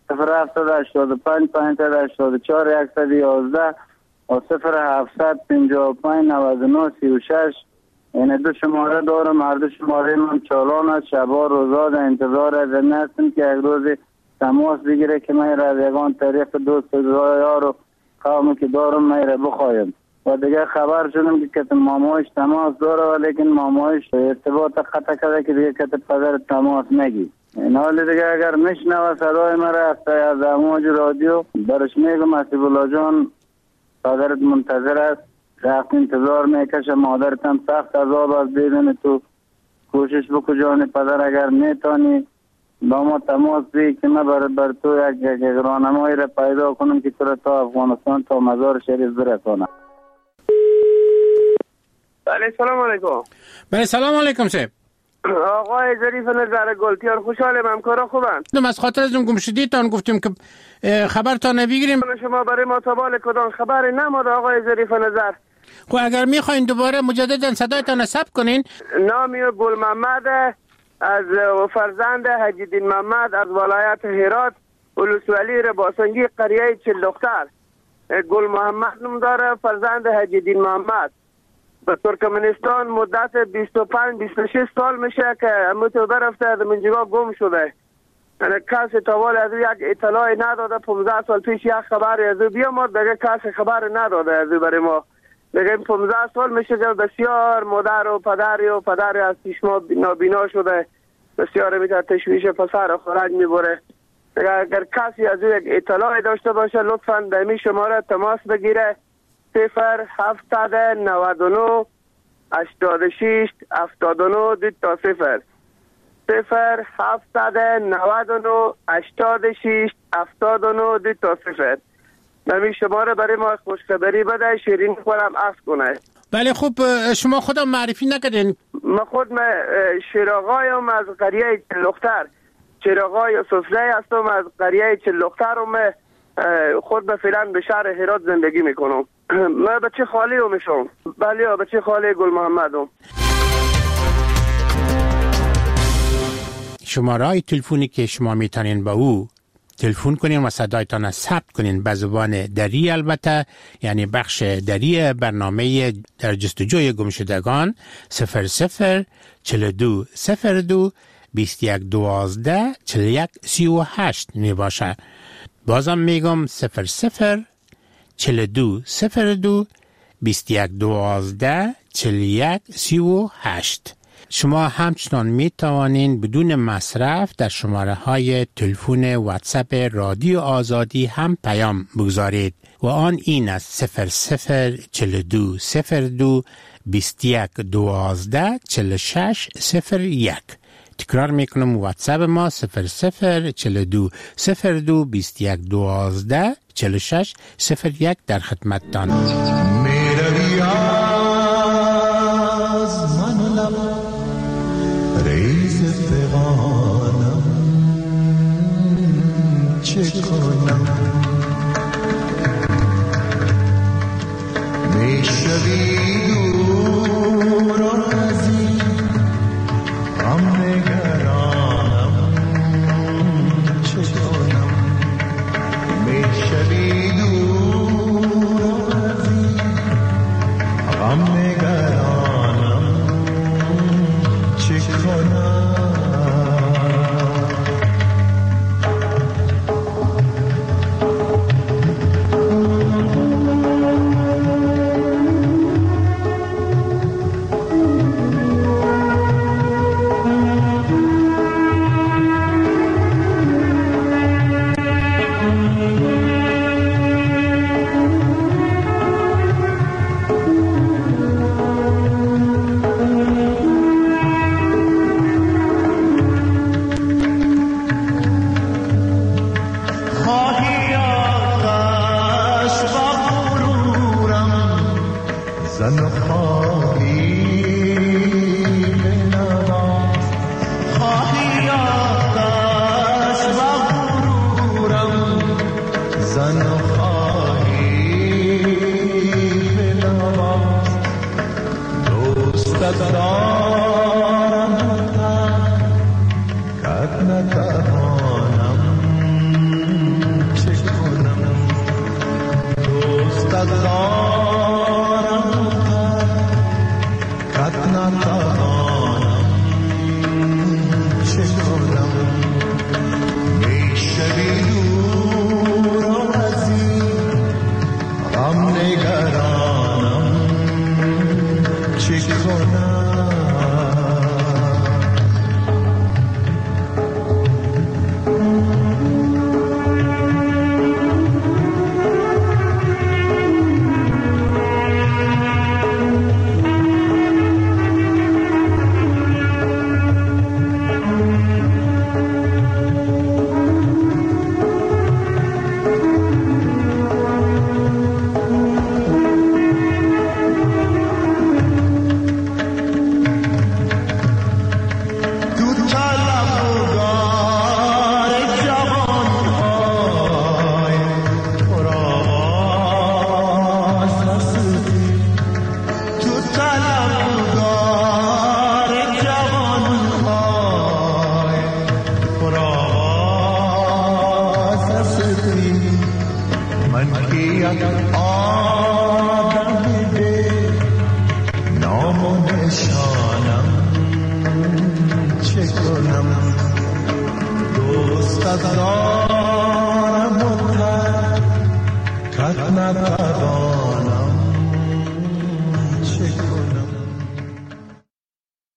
Speaker 23: 0785 584 111 و 0755 99 36
Speaker 12: این 2 شماره دارم. هر 2 شماره من چالان است. شبا روزا در انتظار از این هستم که یک روز تماس بگیره که من را از یگان طریق دوست یار و قومی که دارم من را بخوایم. و دیگه خبر شدم که کت مامایش تماس داره ولیکن مامایش ارتباط قطع کرده که دیگه کت پدر تماس نگی. این حال دیگه اگر میشنوه صدای مرا از امواج رادیو برش میگم حسیب الله جان پدرت منتظر است. سخت انتظار میکشه. مادرت هم سخت عذاب است. بدون تو کوشش بکو جان پدر اگر میتونی با ما تماس بگیر که من بر تو یک راهنمایی را پیدا کنم که تو را تا افغانستان تا مزار شریف برسانم.
Speaker 3: بله سلام علیکم.
Speaker 21: بله سلام علیکم صاحب.
Speaker 3: آقای ظریف نظر گلتیار خوشحالم. همکارا خوبن؟
Speaker 21: از خاطر از اون گمشدگیتان گفتیم که خبرتان نبگیریم.
Speaker 3: شما برای ما تبال کدام خبر نماده آقای ظریف نظر؟
Speaker 21: خب اگر میخواین دوباره مجددا صدایتان ثبت کنین.
Speaker 3: نامی گل محمد از فرزند حجیدین محمد از ولایت هرات ولسوالی رباسنگی قریه چل دختر. گل محمد نام داره. فرزند حجیدین محمد به ترکمنستان مدت 25-26 سال میشه که متوجه رفته از منجگاه گم شده. یعنی کسی تاوال از یک اطلاعی نداده. 15 سال پیش یک خبری از او بیامد دیگه کسی خبر نداده از او برای ما. دیگه 15 سال میشه که بسیار مادر و پدری از چشما نابینا شده. بسیار میتونه تشویش پسر خورج میبره. دیگه اگر کسی از او یک اطلاعی داشته باشه لطفاً در این شماره تماس بگیره. 0-799 86 79 2 0 0-799 86 79 2 0. نمی شماره برای ما خوشخبری بده. شیرین خورم عفو کنه.
Speaker 21: بله خوب شما خودم معرفی نکردین.
Speaker 3: من خود شیراغایم از قریه چلختر. شیراغای یوسفزی هستم از قریه چلخترم. خود به فعلا به شهر هرات زندگی میکنم. من بچه خالی هم میشم. بله بچه خالی گل محمد هم.
Speaker 21: شماره تلفنی که شما میتونین با او تلفن کنین و صدایتان ثبت کنین به زبان دری البته، یعنی بخش دری برنامه در جستجوی گمشدگان 00 42 02 21 12 41 38 می باشه. بازم میگم 00 42 02 21 12 41 38. شما همچنان می توانین بدون مصرف در شماره های تلفن واتساپ رادیو آزادی هم پیام بگذارید و آن این است 00 42 02 21 12 46 01. تکرار میکنم واتساپ ما 00 42 02 21 12 46 01 در خدمتتان.
Speaker 13: میروی از من لب ریز فغانم چه کنم میشوی دور و نزدیک غم نگرانم چه کنم میشوی دور و نزدیک غم نگرانم چه کنم نتوانم چه کنم میشوی دور و از این غم نگرانم چه کنم دارم و ترکت نتوانم